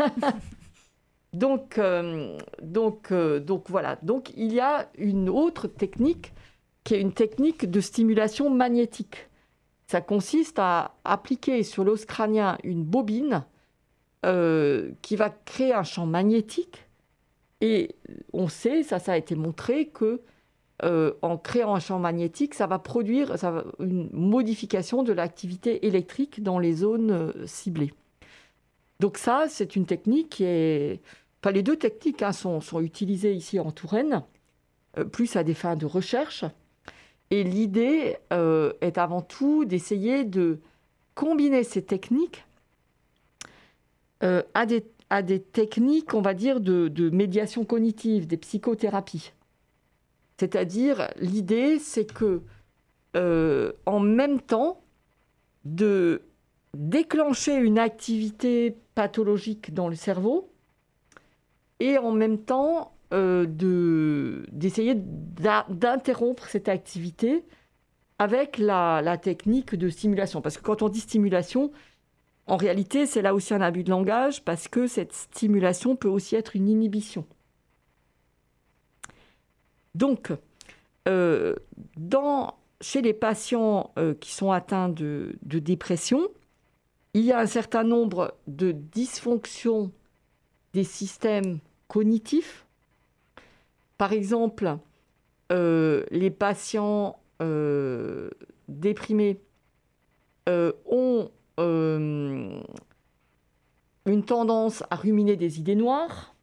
donc, euh, donc, euh, donc voilà. Donc il y a une autre technique qui est une technique de stimulation magnétique. Ça consiste à appliquer sur l'os crânien une bobine euh, qui va créer un champ magnétique. Et on sait, ça, ça a été montré, que euh, en créant un champ magnétique, ça va produire ça va, une modification de l'activité électrique dans les zones euh, ciblées. Donc ça, c'est une technique qui est... Enfin, les deux techniques hein, sont, sont utilisées ici en Touraine, euh, plus à des fins de recherche. Et l'idée euh, est avant tout d'essayer de combiner ces techniques euh, à, des, à des techniques, on va dire, de, de médiation cognitive, des psychothérapies. C'est-à-dire, l'idée, c'est que, euh, en même temps, de déclencher une activité pathologique dans le cerveau et en même temps euh, de, d'essayer d'in- d'interrompre cette activité avec la, la technique de stimulation. Parce que quand on dit stimulation, en réalité, c'est là aussi un abus de langage parce que cette stimulation peut aussi être une inhibition. Donc, euh, dans, chez les patients euh, qui sont atteints de, de dépression, il y a un certain nombre de dysfonctions des systèmes cognitifs. Par exemple, euh, les patients euh, déprimés euh, ont euh, une tendance à ruminer des idées noires.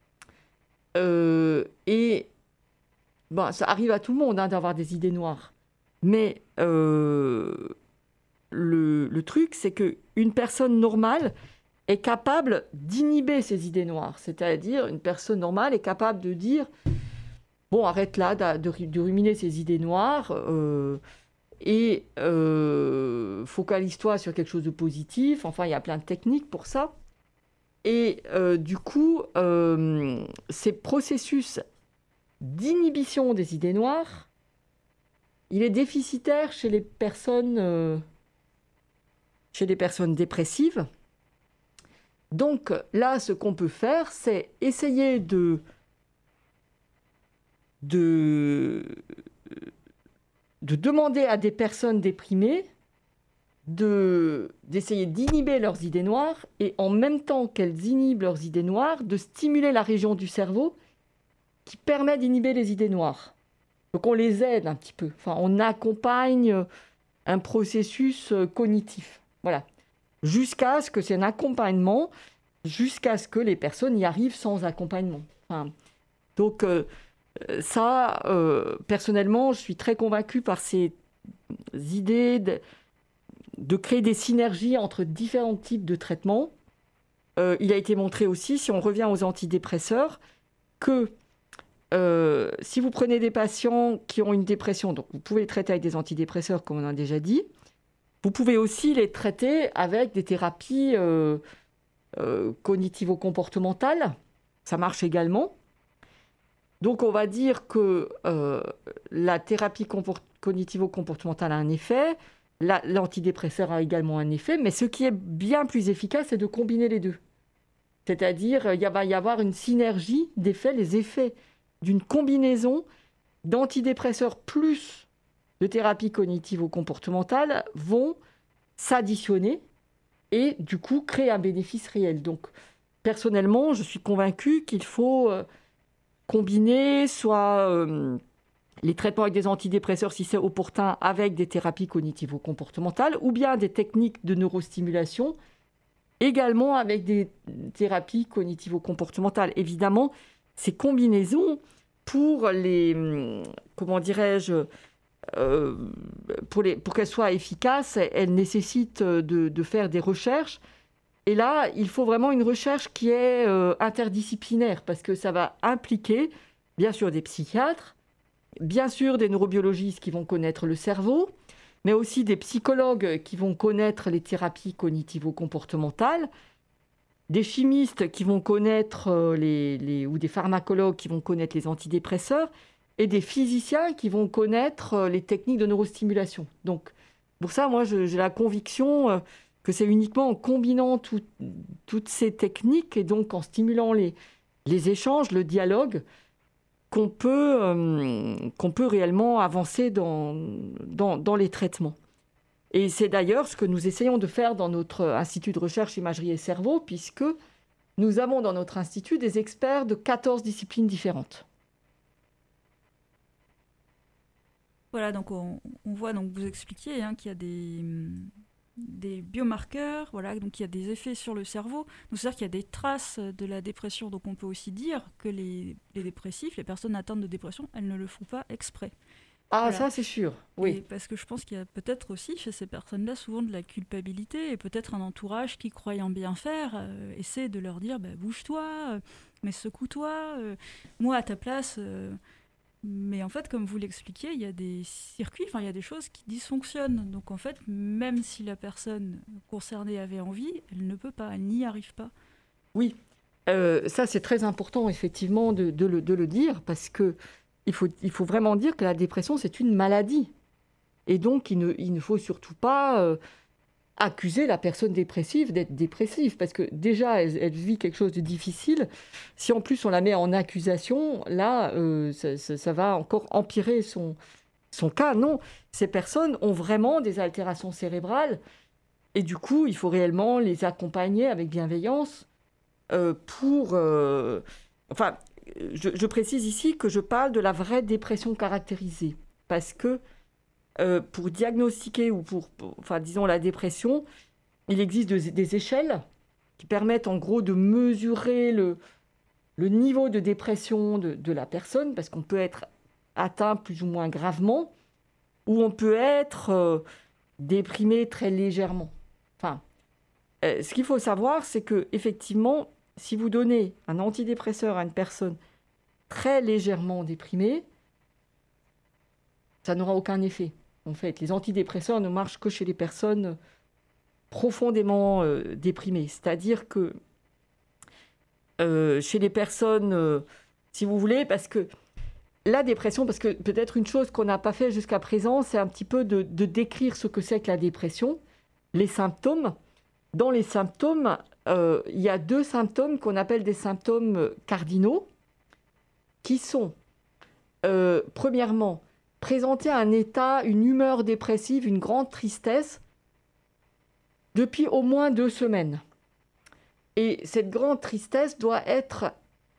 Euh, et bon, ça arrive à tout le monde hein, d'avoir des idées noires. Mais euh, le, le truc, c'est qu'une personne normale est capable d'inhiber ses idées noires. C'est-à-dire, une personne normale est capable de dire « Bon, arrête là de, de, de ruminer ces idées noires euh, et euh, focalise-toi sur quelque chose de positif. » Enfin, il y a plein de techniques pour ça. Et euh, du coup, euh, ces processus d'inhibition des idées noires il est déficitaire chez les personnes, euh, chez les personnes dépressives. Donc là, ce qu'on peut faire, c'est essayer de, de, de demander à des personnes déprimées de, d'essayer d'inhiber leurs idées noires et en même temps qu'elles inhibent leurs idées noires, de stimuler la région du cerveau qui permet d'inhiber les idées noires. Donc on les aide un petit peu, enfin, on accompagne un processus cognitif. Voilà. Jusqu'à ce que c'est un accompagnement, jusqu'à ce que les personnes y arrivent sans accompagnement. Enfin, donc euh, ça, euh, personnellement, je suis très convaincue par ces idées de, de créer des synergies entre différents types de traitements. Euh, il a été montré aussi, si on revient aux antidépresseurs, que euh, si vous prenez des patients qui ont une dépression, donc vous pouvez les traiter avec des antidépresseurs, comme on a déjà dit, vous pouvez aussi les traiter avec des thérapies euh, euh, cognitivo-comportementales. Ça marche également. Donc, on va dire que euh, la thérapie compor- cognitivo-comportementale a un effet, la, l'antidépresseur a également un effet, mais ce qui est bien plus efficace, c'est de combiner les deux. C'est-à-dire, il va y avoir une synergie d'effets, les effets d'une combinaison d'antidépresseurs plus de thérapie cognitivo-comportementale vont s'additionner et du coup créer un bénéfice réel. Donc personnellement, je suis convaincue qu'il faut euh, combiner soit euh, les traitements avec des antidépresseurs si c'est opportun avec des thérapies cognitivo-comportementales ou bien des techniques de neurostimulation également avec des thérapies cognitivo-comportementales. Évidemment, ces combinaisons pour les, comment dirais-je, Euh, pour, les, pour qu'elle soit efficace, elle nécessite de, de faire des recherches. Et là, il faut vraiment une recherche qui est euh, interdisciplinaire, parce que ça va impliquer, bien sûr, des psychiatres, bien sûr, des neurobiologistes qui vont connaître le cerveau, mais aussi des psychologues qui vont connaître les thérapies cognitivo-comportementales, des chimistes qui vont connaître les, les, ou des pharmacologues qui vont connaître les antidépresseurs, et des physiciens qui vont connaître les techniques de neurostimulation. Donc, pour ça, moi, je, j'ai la conviction que c'est uniquement en combinant tout, toutes ces techniques et donc en stimulant les, les échanges, le dialogue, qu'on peut, euh, qu'on peut réellement avancer dans, dans, dans les traitements. Et c'est d'ailleurs ce que nous essayons de faire dans notre Institut de recherche imagerie et cerveau, puisque nous avons dans notre institut des experts de quatorze disciplines différentes. Voilà, donc on, on voit, donc vous expliquiez hein, qu'il y a des, des biomarqueurs, voilà, donc il y a des effets sur le cerveau. Donc c'est-à-dire qu'il y a des traces de la dépression. Donc on peut aussi dire que les, les dépressifs, les personnes atteintes de dépression, elles ne le font pas exprès. Ah, voilà. Ça c'est sûr, oui. Et parce que je pense qu'il y a peut-être aussi chez ces personnes-là souvent de la culpabilité et peut-être un entourage qui, croyant bien faire, euh, essaie de leur dire bah, « bouge-toi, euh, mais secoue-toi, euh, moi à ta place... Euh, » Mais en fait, comme vous l'expliquiez, il y a des circuits, enfin, il y a des choses qui dysfonctionnent. Donc en fait, même si la personne concernée avait envie, elle ne peut pas, elle n'y arrive pas. Oui, euh, ça c'est très important effectivement de, de, le, de le dire, parce que il faut, il faut vraiment dire que la dépression c'est une maladie. Et donc il ne, il ne faut surtout pas euh, accuser la personne dépressive d'être dépressive, parce que déjà elle, elle vit quelque chose de difficile. Si en plus on la met en accusation, là euh, ça, ça, ça va encore empirer son, son cas. Non, ces personnes ont vraiment des altérations cérébrales et du coup il faut réellement les accompagner avec bienveillance euh, pour... Euh, enfin, je, je précise ici que je parle de la vraie dépression caractérisée, parce que Euh, pour diagnostiquer ou pour, pour, enfin, disons, la dépression, il existe de, des échelles qui permettent en gros de mesurer le, le niveau de dépression de, de la personne, parce qu'on peut être atteint plus ou moins gravement, ou on peut être euh, déprimé très légèrement. Enfin, euh, ce qu'il faut savoir, c'est que effectivement, si vous donnez un antidépresseur à une personne très légèrement déprimée, ça n'aura aucun effet. En fait, les antidépresseurs ne marchent que chez les personnes profondément euh, déprimées. C'est-à-dire que euh, chez les personnes, euh, si vous voulez, parce que la dépression, parce que peut-être une chose qu'on n'a pas fait jusqu'à présent, c'est un petit peu de, de décrire ce que c'est que la dépression, les symptômes. Dans les symptômes, euh, il y a deux symptômes qu'on appelle des symptômes cardinaux, qui sont, euh, premièrement, présenter un état, une humeur dépressive, une grande tristesse, depuis au moins deux semaines. Et cette grande tristesse doit être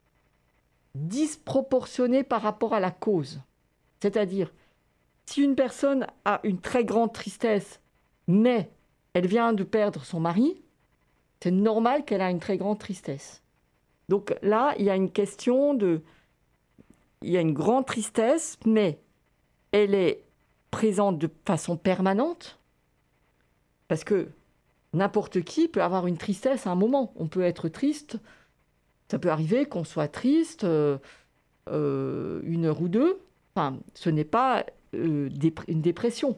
disproportionnée par rapport à la cause. C'est-à-dire, si une personne a une très grande tristesse, mais elle vient de perdre son mari, c'est normal qu'elle a une très grande tristesse. Donc là, il y a une question de... Il y a une grande tristesse, mais elle est présente de façon permanente, parce que n'importe qui peut avoir une tristesse à un moment. On peut être triste, ça peut arriver qu'on soit triste euh, euh, une heure ou deux. Enfin, ce n'est pas euh, dép- une dépression.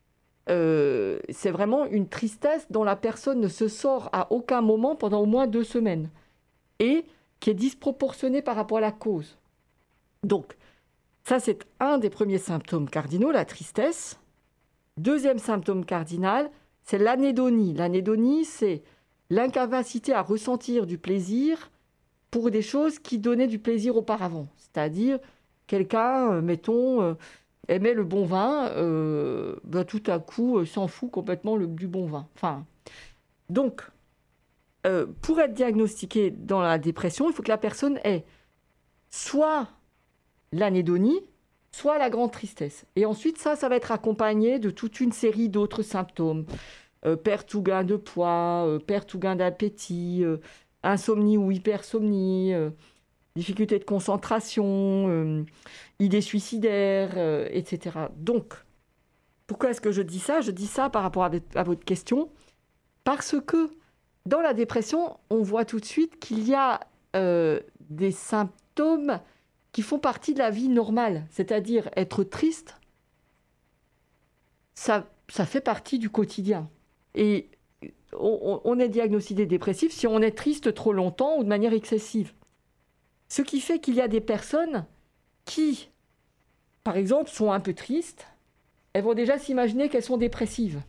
Euh, c'est vraiment une tristesse dont la personne ne se sort à aucun moment pendant au moins deux semaines et qui est disproportionnée par rapport à la cause. Donc, ça, c'est un des premiers symptômes cardinaux, la tristesse. Deuxième symptôme cardinal, c'est l'anédonie. L'anédonie, c'est l'incapacité à ressentir du plaisir pour des choses qui donnaient du plaisir auparavant. C'est-à-dire, quelqu'un, euh, mettons, euh, aimait le bon vin, euh, ben, tout à coup, euh, s'en fout complètement le, du bon vin. Enfin, donc, euh, pour être diagnostiqué dans la dépression, il faut que la personne ait soit l'anédonie, soit la grande tristesse. Et ensuite, ça, ça va être accompagné de toute une série d'autres symptômes. Euh, perte ou gain de poids, euh, perte ou gain d'appétit, euh, insomnie ou hypersomnie, euh, difficulté de concentration, euh, idées suicidaires, euh, et cetera. Donc, pourquoi est-ce que je dis ça ? Je dis ça par rapport à, à votre question, parce que dans la dépression, on voit tout de suite qu'il y a euh, des symptômes qui font partie de la vie normale, c'est-à-dire être triste, ça, ça fait partie du quotidien. Et on, on est diagnostiqué dépressif si on est triste trop longtemps ou de manière excessive. Ce qui fait qu'il y a des personnes qui, par exemple, sont un peu tristes, elles vont déjà s'imaginer qu'elles sont dépressives.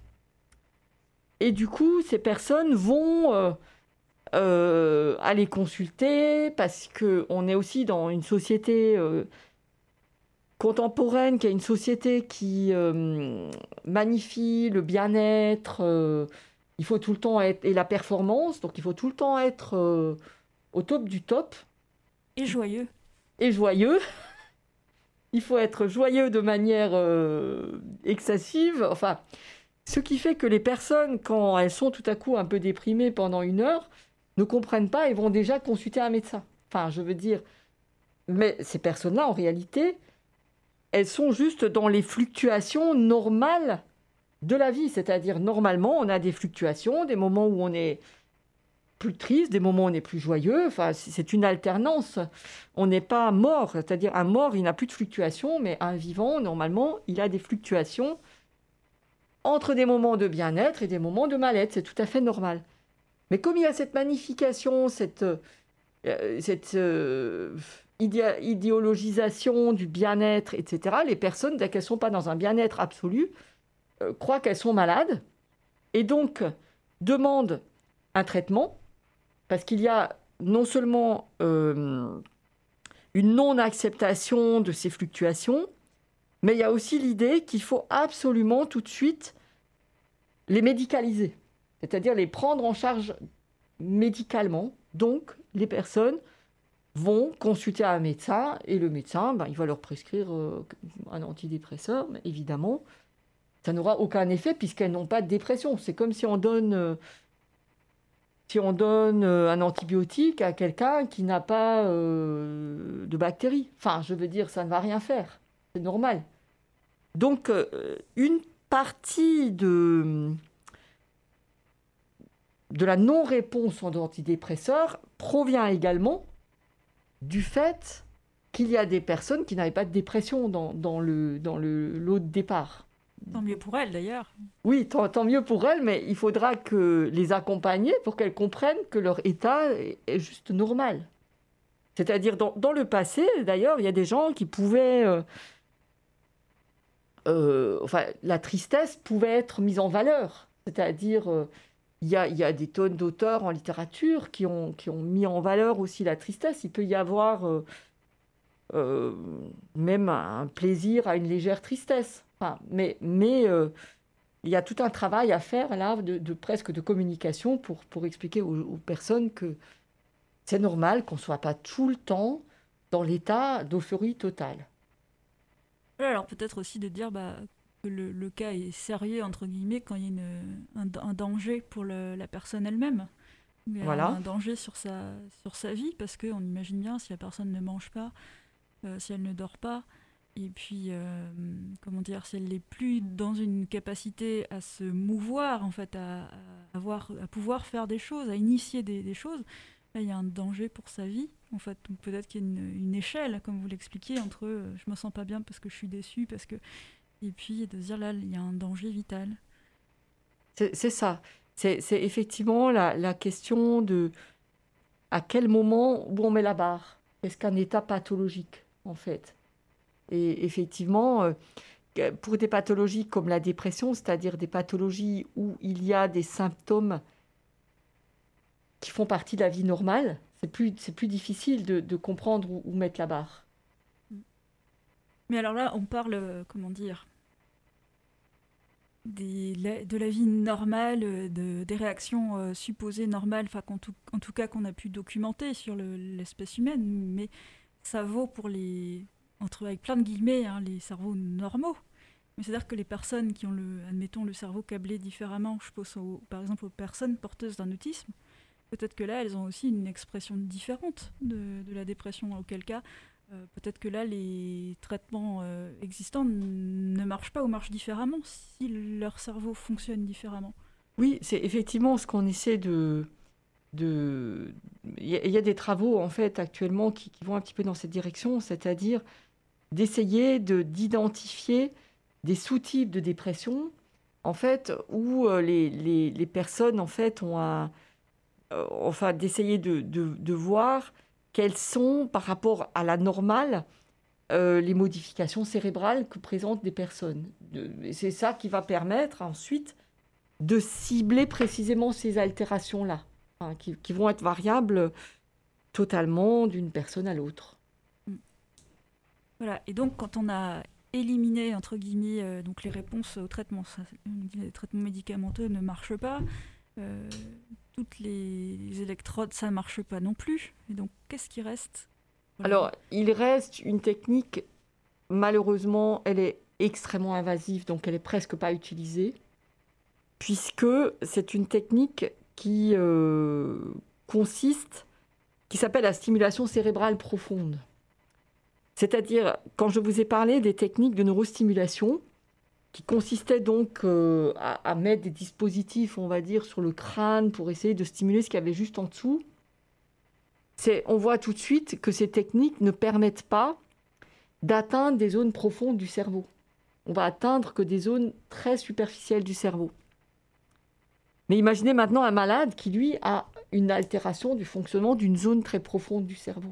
Et du coup, ces personnes vont... Euh, Euh, aller consulter, parce qu'on est aussi dans une société euh, contemporaine, qui est une société qui euh, magnifie le bien-être, euh, il faut tout le temps être, et la performance, donc il faut tout le temps être euh, au top du top. Et joyeux. Et joyeux. Il faut être joyeux de manière euh, excessive, enfin, ce qui fait que les personnes, quand elles sont tout à coup un peu déprimées pendant une heure, ne comprennent pas et vont déjà consulter un médecin. Enfin, je veux dire, mais ces personnes-là, en réalité, elles sont juste dans les fluctuations normales de la vie. C'est-à-dire, normalement, on a des fluctuations, des moments où on est plus triste, des moments où on est plus joyeux. Enfin, c'est une alternance. On n'est pas mort. C'est-à-dire, un mort, il n'a plus de fluctuations, mais un vivant, normalement, il a des fluctuations entre des moments de bien-être et des moments de mal-être. C'est tout à fait normal. Mais comme il y a cette magnification, cette, euh, cette euh, idé- idéologisation du bien-être, et cetera, les personnes, dès qu'elles ne sont pas dans un bien-être absolu, euh, croient qu'elles sont malades et donc demandent un traitement, parce qu'il y a non seulement euh, une non-acceptation de ces fluctuations, mais il y a aussi l'idée qu'il faut absolument tout de suite les médicaliser. C'est-à-dire les prendre en charge médicalement. Donc, les personnes vont consulter un médecin et le médecin, ben, il va leur prescrire euh, un antidépresseur. Mais évidemment, ça n'aura aucun effet puisqu'elles n'ont pas de dépression. C'est comme si on donne, euh, si on donne euh, un antibiotique à quelqu'un qui n'a pas euh, de bactéries. Enfin, je veux dire, ça ne va rien faire. C'est normal. Donc, euh, une partie de... de la non-réponse aux antidépresseurs provient également du fait qu'il y a des personnes qui n'avaient pas de dépression dans, dans, le, dans le lot de départ. Tant mieux pour elles, d'ailleurs. Oui, tant, tant mieux pour elles, mais il faudra que les accompagner pour qu'elles comprennent que leur état est, est juste normal. C'est-à-dire, dans, dans le passé, d'ailleurs, il y a des gens qui pouvaient... Euh, euh, enfin, la tristesse pouvait être mise en valeur. C'est-à-dire, euh, il y a, il y a des tonnes d'auteurs en littérature qui ont, qui ont mis en valeur aussi la tristesse. Il peut y avoir euh, euh, même un plaisir à une légère tristesse. Enfin, mais mais euh, il y a tout un travail à faire, là, de, de presque de communication pour, pour expliquer aux, aux personnes que c'est normal qu'on ne soit pas tout le temps dans l'état d'euphorie totale. Alors peut-être aussi de dire bah, que le, le cas est sérieux, entre guillemets, quand il y a une, un, un danger pour le, la personne elle-même. Il y a Voilà. un danger sur sa, sur sa vie, parce qu'on imagine bien si la personne ne mange pas, euh, si elle ne dort pas, et puis, euh, comment dire, si elle n'est plus dans une capacité à se mouvoir, en fait, à, à, avoir, à pouvoir faire des choses, à initier des, des choses, là, il y a un danger pour sa vie, en fait. Donc peut-être qu'il y a une, une échelle, comme vous l'expliquiez, entre euh, je me sens pas bien parce que je suis déçue, parce que... et puis de se dire, là, il y a un danger vital. C'est, c'est ça. C'est, c'est effectivement la, la question de à quel moment où on met la barre. Est-ce qu'un état pathologique, en fait? Et effectivement, euh, pour des pathologies comme la dépression, c'est-à-dire des pathologies où il y a des symptômes qui font partie de la vie normale, c'est plus, c'est plus difficile de, de comprendre où, où mettre la barre. Mais alors là, on parle, euh, comment dire, des, la- de la vie normale, euh, de, des réactions euh, supposées normales, enfin, qu'en tout, en tout cas qu'on a pu documenter sur le- l'espèce humaine, mais ça vaut pour les, entre avec plein de guillemets, hein, les cerveaux normaux. Mais c'est-à-dire que les personnes qui ont, le, admettons, le cerveau câblé différemment, je pense au- par exemple aux personnes porteuses d'un autisme, peut-être que là, elles ont aussi une expression différente de, de la dépression, auquel cas, euh, peut-être que là, les traitements euh, existants n- ne marchent pas ou marchent différemment si leur cerveau fonctionne différemment. Oui, c'est effectivement ce qu'on essaie de... de... Il y, a, il y a des travaux, en fait, actuellement, qui, qui vont un petit peu dans cette direction, c'est-à-dire d'essayer de, d'identifier des sous-types de dépression, en fait, où euh, les, les, les personnes, en fait, ont un... euh, enfin, d'essayer de, de, de voir quelles sont, par rapport à la normale, euh, les modifications cérébrales que présentent des personnes. De- et c'est ça qui va permettre, ensuite, de cibler précisément ces altérations-là, hein, qui, qui vont être variables totalement d'une personne à l'autre. Mm. Voilà. Et donc, quand on a éliminé, entre guillemets, euh, donc les réponses au traitement, ça, on dit les traitements médicamenteux ne marchent pas, euh, toutes les, les électrodes, ça ne marche pas non plus. Et donc, qu'est-ce qui reste? Voilà. Alors, il reste une technique, malheureusement, elle est extrêmement invasive, donc elle est presque pas utilisée, puisque c'est une technique qui euh, consiste, qui s'appelle la stimulation cérébrale profonde. C'est-à-dire, quand je vous ai parlé des techniques de neurostimulation, qui consistaient donc euh, à, à mettre des dispositifs, on va dire, sur le crâne pour essayer de stimuler ce qu'il y avait juste en dessous, c'est, on voit tout de suite que ces techniques ne permettent pas d'atteindre des zones profondes du cerveau. On va atteindre que des zones très superficielles du cerveau. Mais imaginez maintenant un malade qui, lui, a une altération du fonctionnement d'une zone très profonde du cerveau.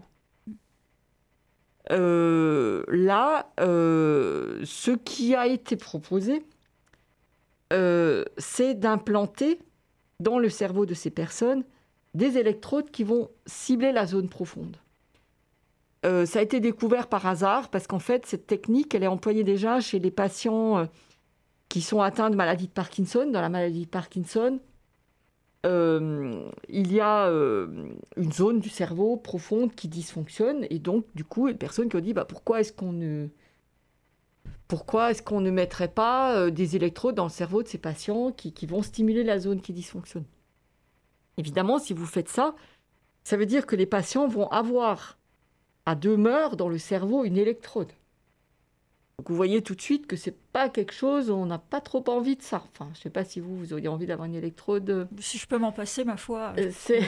Euh, là, euh, ce qui a été proposé, euh, c'est d'implanter dans le cerveau de ces personnes des électrodes qui vont cibler la zone profonde. Euh, ça a été découvert par hasard parce qu'en fait, cette technique, elle est employée déjà chez les patients euh, qui sont atteints de maladie de Parkinson. Dans la maladie de Parkinson, euh, il y a euh, une zone du cerveau profonde qui dysfonctionne et donc, du coup, une personne qui a dit bah, pourquoi est-ce qu'on ne... Pourquoi est-ce qu'on ne mettrait pas euh, des électrodes dans le cerveau de ces patients qui, qui vont stimuler la zone qui dysfonctionne? Évidemment, si vous faites ça, ça veut dire que les patients vont avoir à demeure dans le cerveau une électrode. Donc vous voyez tout de suite que c'est pas quelque chose, on n'a pas trop envie de ça. Enfin, je sais pas si vous, vous auriez envie d'avoir une électrode. Si je peux m'en passer, ma foi. Euh, c'est...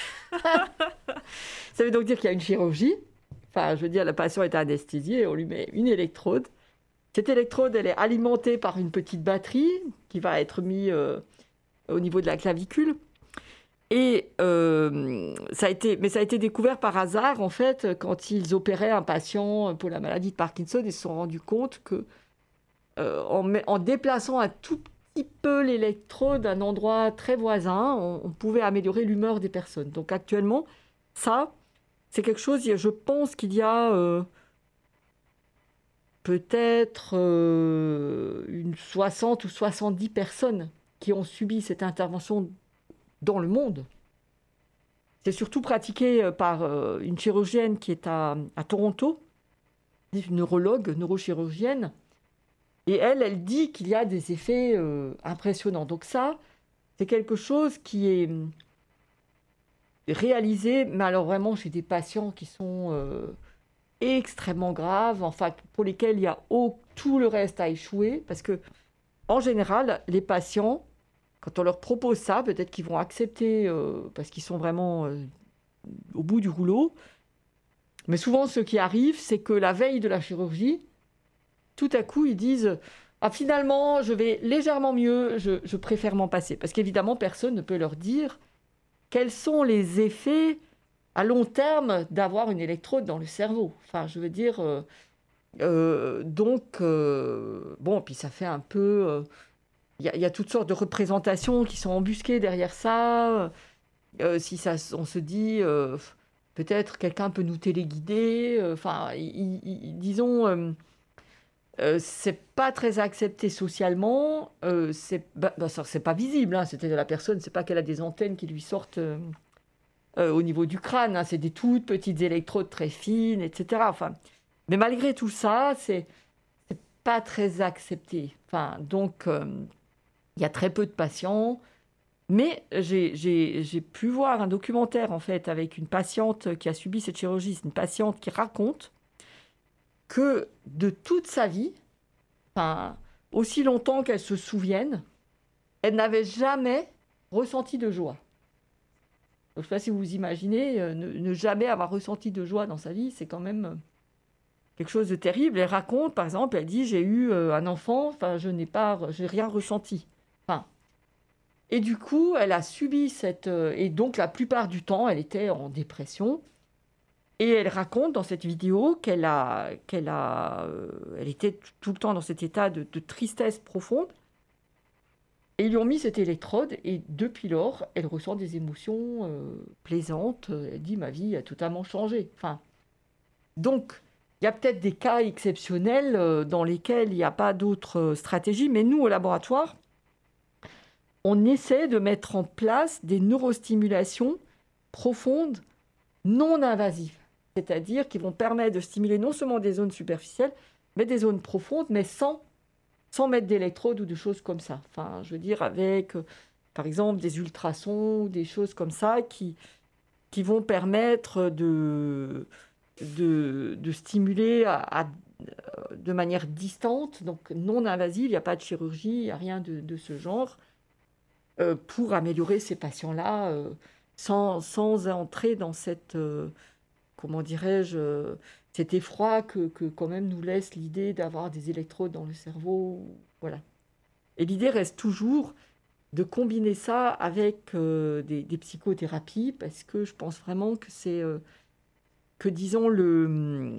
Ça veut donc dire qu'il y a une chirurgie. Enfin, je veux dire, le patient est anesthésié et on lui met une électrode. Cette électrode, elle est alimentée par une petite batterie qui va être mise euh, au niveau de la clavicule. Et euh, ça a été, mais ça a été découvert par hasard, en fait, quand ils opéraient un patient pour la maladie de Parkinson. Ils se sont rendus compte que euh, en, en déplaçant un tout petit peu l'électrode d'un endroit très voisin, on, on pouvait améliorer l'humeur des personnes. Donc actuellement, ça, c'est quelque chose, je pense qu'il y a euh, peut-être euh, une soixante ou soixante-dix personnes qui ont subi cette intervention dans le monde. C'est surtout pratiqué par euh, une chirurgienne qui est à, à Toronto, une neurologue, neurochirurgienne. Et elle, elle dit qu'il y a des effets euh, impressionnants. Donc ça, c'est quelque chose qui est réalisé, mais alors vraiment chez des patients qui sont euh, extrêmement graves, enfin pour lesquels il y a oh, tout le reste a échoué, parce que en général, les patients, quand on leur propose ça, peut-être qu'ils vont accepter euh, parce qu'ils sont vraiment euh, au bout du rouleau. Mais souvent, ce qui arrive, c'est que la veille de la chirurgie, tout à coup, ils disent « Ah, finalement, je vais légèrement mieux, je, je préfère m'en passer. » Parce qu'évidemment, personne ne peut leur dire quels sont les effets à long terme d'avoir une électrode dans le cerveau. Enfin, je veux dire... Euh, euh, donc, euh, bon, puis ça fait un peu... Il euh, y, y a toutes sortes de représentations qui sont embusquées derrière ça. Euh, si ça, on se dit... Euh, peut-être quelqu'un peut nous téléguider. Enfin, euh, disons... Euh, Euh, c'est pas très accepté socialement, euh, c'est bah, bah, ça, c'est pas visible, hein, c'était de la personne, c'est pas qu'elle a des antennes qui lui sortent euh, euh, au niveau du crâne, hein, c'est des toutes petites électrodes très fines, et cetera. Enfin, mais malgré tout ça, c'est, c'est pas très accepté. Enfin, donc, il euh, y a très peu de patients, mais j'ai, j'ai, j'ai pu voir un documentaire en fait avec une patiente qui a subi cette chirurgie, c'est une patiente qui raconte que de toute sa vie, enfin, aussi longtemps qu'elle se souvienne, elle n'avait jamais ressenti de joie. Donc, je ne sais pas si vous imaginez, euh, ne, ne jamais avoir ressenti de joie dans sa vie, c'est quand même euh, quelque chose de terrible. Elle raconte, par exemple, elle dit « j'ai eu euh, un enfant, enfin, je n'ai pas, j'ai rien ressenti. » Enfin, et du coup, elle a subi cette... Euh, et donc, la plupart du temps, elle était en dépression. Et elle raconte dans cette vidéo qu'elle a, qu'elle a, euh, elle était tout le temps dans cet état de, de tristesse profonde. Et ils lui ont mis cette électrode et depuis lors, elle ressent des émotions euh, plaisantes. Elle dit ma vie a totalement changé. Enfin, donc il y a peut-être des cas exceptionnels euh, dans lesquels il n'y a pas d'autre euh, stratégie, mais nous au laboratoire, on essaie de mettre en place des neurostimulations profondes, non invasives. C'est-à-dire qui vont permettre de stimuler non seulement des zones superficielles, mais des zones profondes, mais sans, sans mettre d'électrodes ou de choses comme ça. Enfin, je veux dire, avec, euh, par exemple, des ultrasons ou des choses comme ça qui, qui vont permettre de, de, de stimuler à, à, de manière distante, donc non invasive, il n'y a pas de chirurgie, il n'y a rien de, de ce genre, euh, pour améliorer ces patients-là euh, sans, sans entrer dans cette... Euh, comment dirais-je, cet effroi que, que quand même nous laisse l'idée d'avoir des électrodes dans le cerveau. Voilà. Et l'idée reste toujours de combiner ça avec euh, des, des psychothérapies, parce que je pense vraiment que c'est, euh, que disons, le,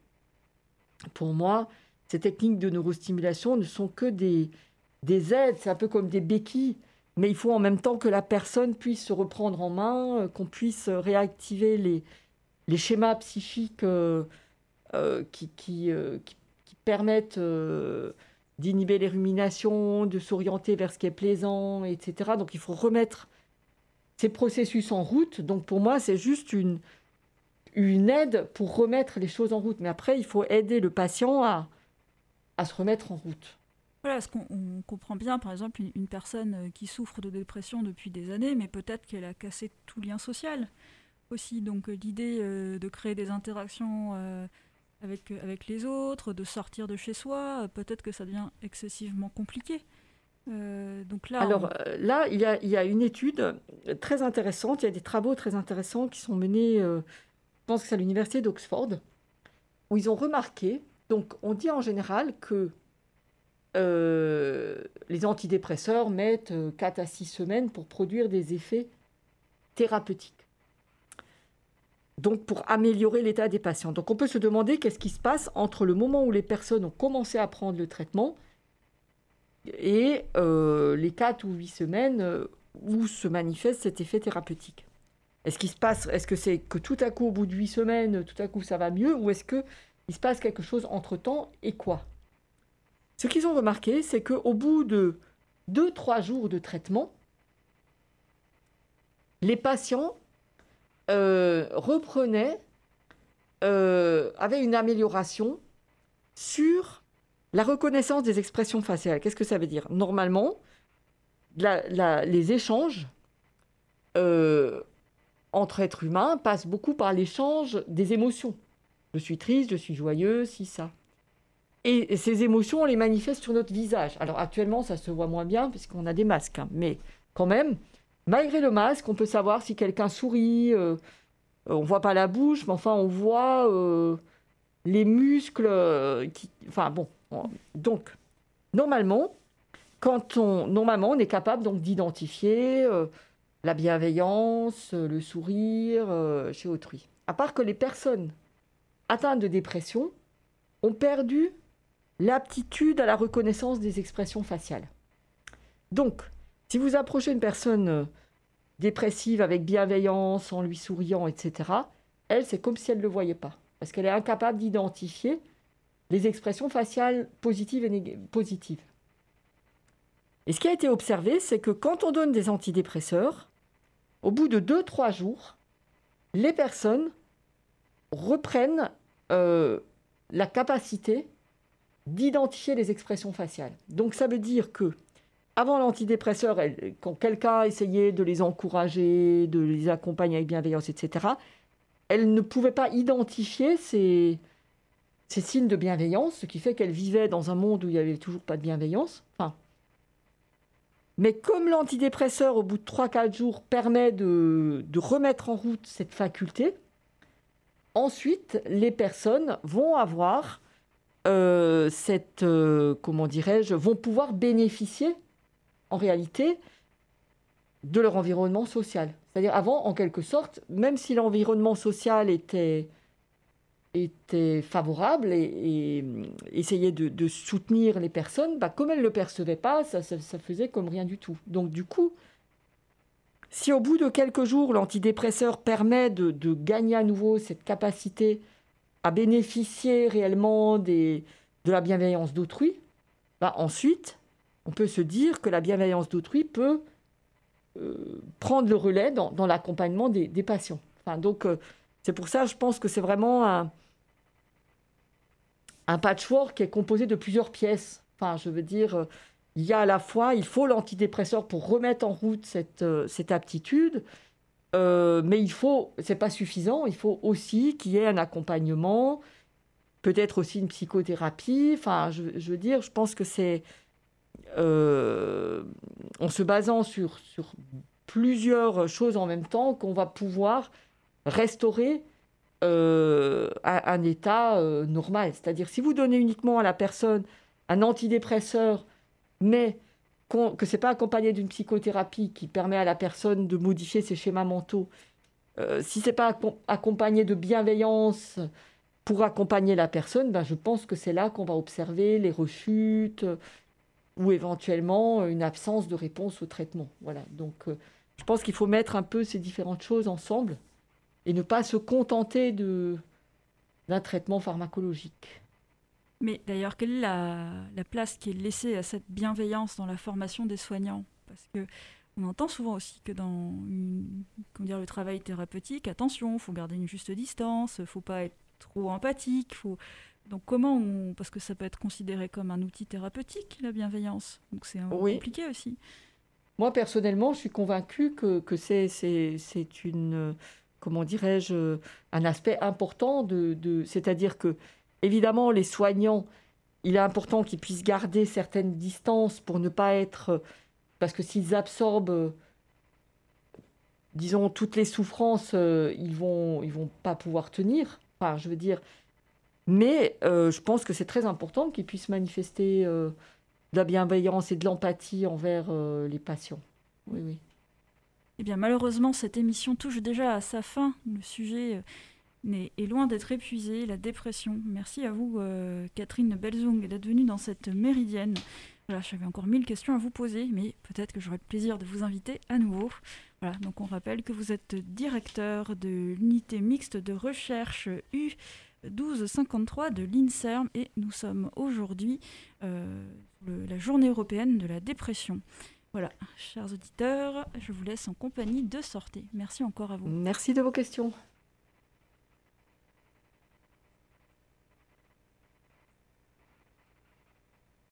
pour moi, ces techniques de neurostimulation ne sont que des, des aides, c'est un peu comme des béquilles, mais il faut en même temps que la personne puisse se reprendre en main, qu'on puisse réactiver les les schémas psychiques euh, euh, qui, qui, euh, qui, qui permettent euh, d'inhiber les ruminations, de s'orienter vers ce qui est plaisant, et cetera. Donc il faut remettre ces processus en route. Donc pour moi, c'est juste une, une aide pour remettre les choses en route. Mais après, il faut aider le patient à, à se remettre en route. Voilà, parce qu'on on comprend bien, par exemple, une, une personne qui souffre de dépression depuis des années, mais peut-être qu'elle a cassé tout lien social aussi. Donc euh, l'idée euh, de créer des interactions euh, avec, euh, avec les autres, de sortir de chez soi, euh, peut-être que ça devient excessivement compliqué. Euh, donc là, Alors on... euh, là, il y, a, il y a une étude très intéressante, il y a des travaux très intéressants qui sont menés, euh, je pense que c'est à l'université d'Oxford, où ils ont remarqué, donc on dit en général que euh, les antidépresseurs mettent quatre à six semaines pour produire des effets thérapeutique. Donc, pour améliorer l'état des patients. Donc, on peut se demander qu'est-ce qui se passe entre le moment où les personnes ont commencé à prendre le traitement et euh, les quatre ou huit semaines euh, où se manifeste cet effet thérapeutique. Est-ce qu'il se passe, est-ce que c'est que tout à coup, au bout de huit semaines, tout à coup, ça va mieux, ou est-ce qu'il se passe quelque chose entre-temps, et quoi? Ce qu'ils ont remarqué, c'est qu'au bout de deux trois jours de traitement, les patients euh, reprenaient, euh, avaient une amélioration sur la reconnaissance des expressions faciales. Qu'est-ce que ça veut dire? Normalement, la, la, les échanges euh, entre êtres humains passent beaucoup par l'échange des émotions. Je suis triste, je suis joyeux, si, ça. Et ces émotions, on les manifeste sur notre visage. Alors actuellement, ça se voit moins bien puisqu'on a des masques. Hein. Mais quand même, malgré le masque, on peut savoir si quelqu'un sourit. Euh, on ne voit pas la bouche, mais enfin, on voit euh, les muscles. Euh, qui... Enfin bon. Donc, normalement, quand on, normalement, on est capable donc, d'identifier euh, la bienveillance, le sourire euh, chez autrui. À part que les personnes atteintes de dépression ont perdu l'aptitude à la reconnaissance des expressions faciales. Donc, si vous approchez une personne dépressive avec bienveillance, en lui souriant, et cetera, elle, c'est comme si elle ne le voyait pas, parce qu'elle est incapable d'identifier les expressions faciales positives et nég- positives. Et ce qui a été observé, c'est que quand on donne des antidépresseurs, au bout de deux trois jours, les personnes reprennent euh, la capacité d'identifier les expressions faciales. Donc ça veut dire que avant l'antidépresseur, elle, quand quelqu'un essayait de les encourager, de les accompagner avec bienveillance, et cetera, elle ne pouvait pas identifier ces, ces signes de bienveillance, ce qui fait qu'elle vivait dans un monde où il n'y avait toujours pas de bienveillance. Enfin, mais comme l'antidépresseur, au bout de trois quatre jours, permet de, de remettre en route cette faculté, ensuite, les personnes vont avoir Euh, cette, euh, comment dirais-je, vont pouvoir bénéficier, en réalité, de leur environnement social. C'est-à-dire, avant, en quelque sorte, même si l'environnement social était, était favorable et, et essayait de, de soutenir les personnes, bah, comme elles ne le percevaient pas, ça, ça, ça faisait comme rien du tout. Donc, du coup, si au bout de quelques jours, l'antidépresseur permet de, de gagner à nouveau cette capacité à bénéficier réellement des, de la bienveillance d'autrui, bah ensuite, on peut se dire que la bienveillance d'autrui peut euh, prendre le relais dans, dans l'accompagnement des, des patients. Enfin, donc, euh, c'est pour ça, je pense que c'est vraiment un, un patchwork qui est composé de plusieurs pièces. Enfin, je veux dire, euh, il y a à la fois, il faut l'antidépresseur pour remettre en route cette, euh, cette aptitude, Euh, mais il faut, c'est pas suffisant, il faut aussi qu'il y ait un accompagnement, peut-être aussi une psychothérapie. Enfin, je, je veux dire, je pense que c'est euh, en se basant sur, sur plusieurs choses en même temps qu'on va pouvoir restaurer euh, un, un état euh, normal. C'est-à-dire, si vous donnez uniquement à la personne un antidépresseur, mais que ce n'est pas accompagné d'une psychothérapie qui permet à la personne de modifier ses schémas mentaux, euh, si ce n'est pas accompagné de bienveillance pour accompagner la personne, ben je pense que c'est là qu'on va observer les rechutes euh, ou éventuellement une absence de réponse au traitement. Voilà. Donc, euh, je pense qu'il faut mettre un peu ces différentes choses ensemble et ne pas se contenter de, d'un traitement pharmacologique. Mais d'ailleurs, quelle est la, la place qui est laissée à cette bienveillance dans la formation des soignants? Parce que on entend souvent aussi que dans une, comment dire, le travail thérapeutique, attention, il faut garder une juste distance, il ne faut pas être trop empathique. Faut... Donc comment on... Parce que ça peut être considéré comme un outil thérapeutique, la bienveillance. Donc c'est un... Oui. compliqué aussi. Moi, personnellement, je suis convaincue que, que c'est, c'est, c'est une, comment dirais-je, un aspect important de, de... C'est-à-dire que évidemment, les soignants, il est important qu'ils puissent garder certaines distances pour ne pas être... Parce que s'ils absorbent, disons, toutes les souffrances, euh, ils ne vont, ils vont pas pouvoir tenir. Enfin, je veux dire... Mais euh, je pense que c'est très important qu'ils puissent manifester euh, de la bienveillance et de l'empathie envers euh, les patients. Oui, oui. Eh bien, malheureusement, cette émission touche déjà à sa fin. Le sujet euh, est loin d'être épuisé, la dépression. Merci à vous, euh, Catherine Belzung, d'être venue dans cette méridienne. Voilà, j'avais encore mille questions à vous poser, mais peut-être que j'aurai le plaisir de vous inviter à nouveau. Voilà, donc on rappelle que vous êtes directeur de l'unité mixte de recherche U douze cinquante-trois de l'INSERM et nous sommes aujourd'hui euh, le, la journée européenne de la dépression. Voilà, chers auditeurs, je vous laisse en compagnie de Sortez. Merci encore à vous. Merci de vos questions.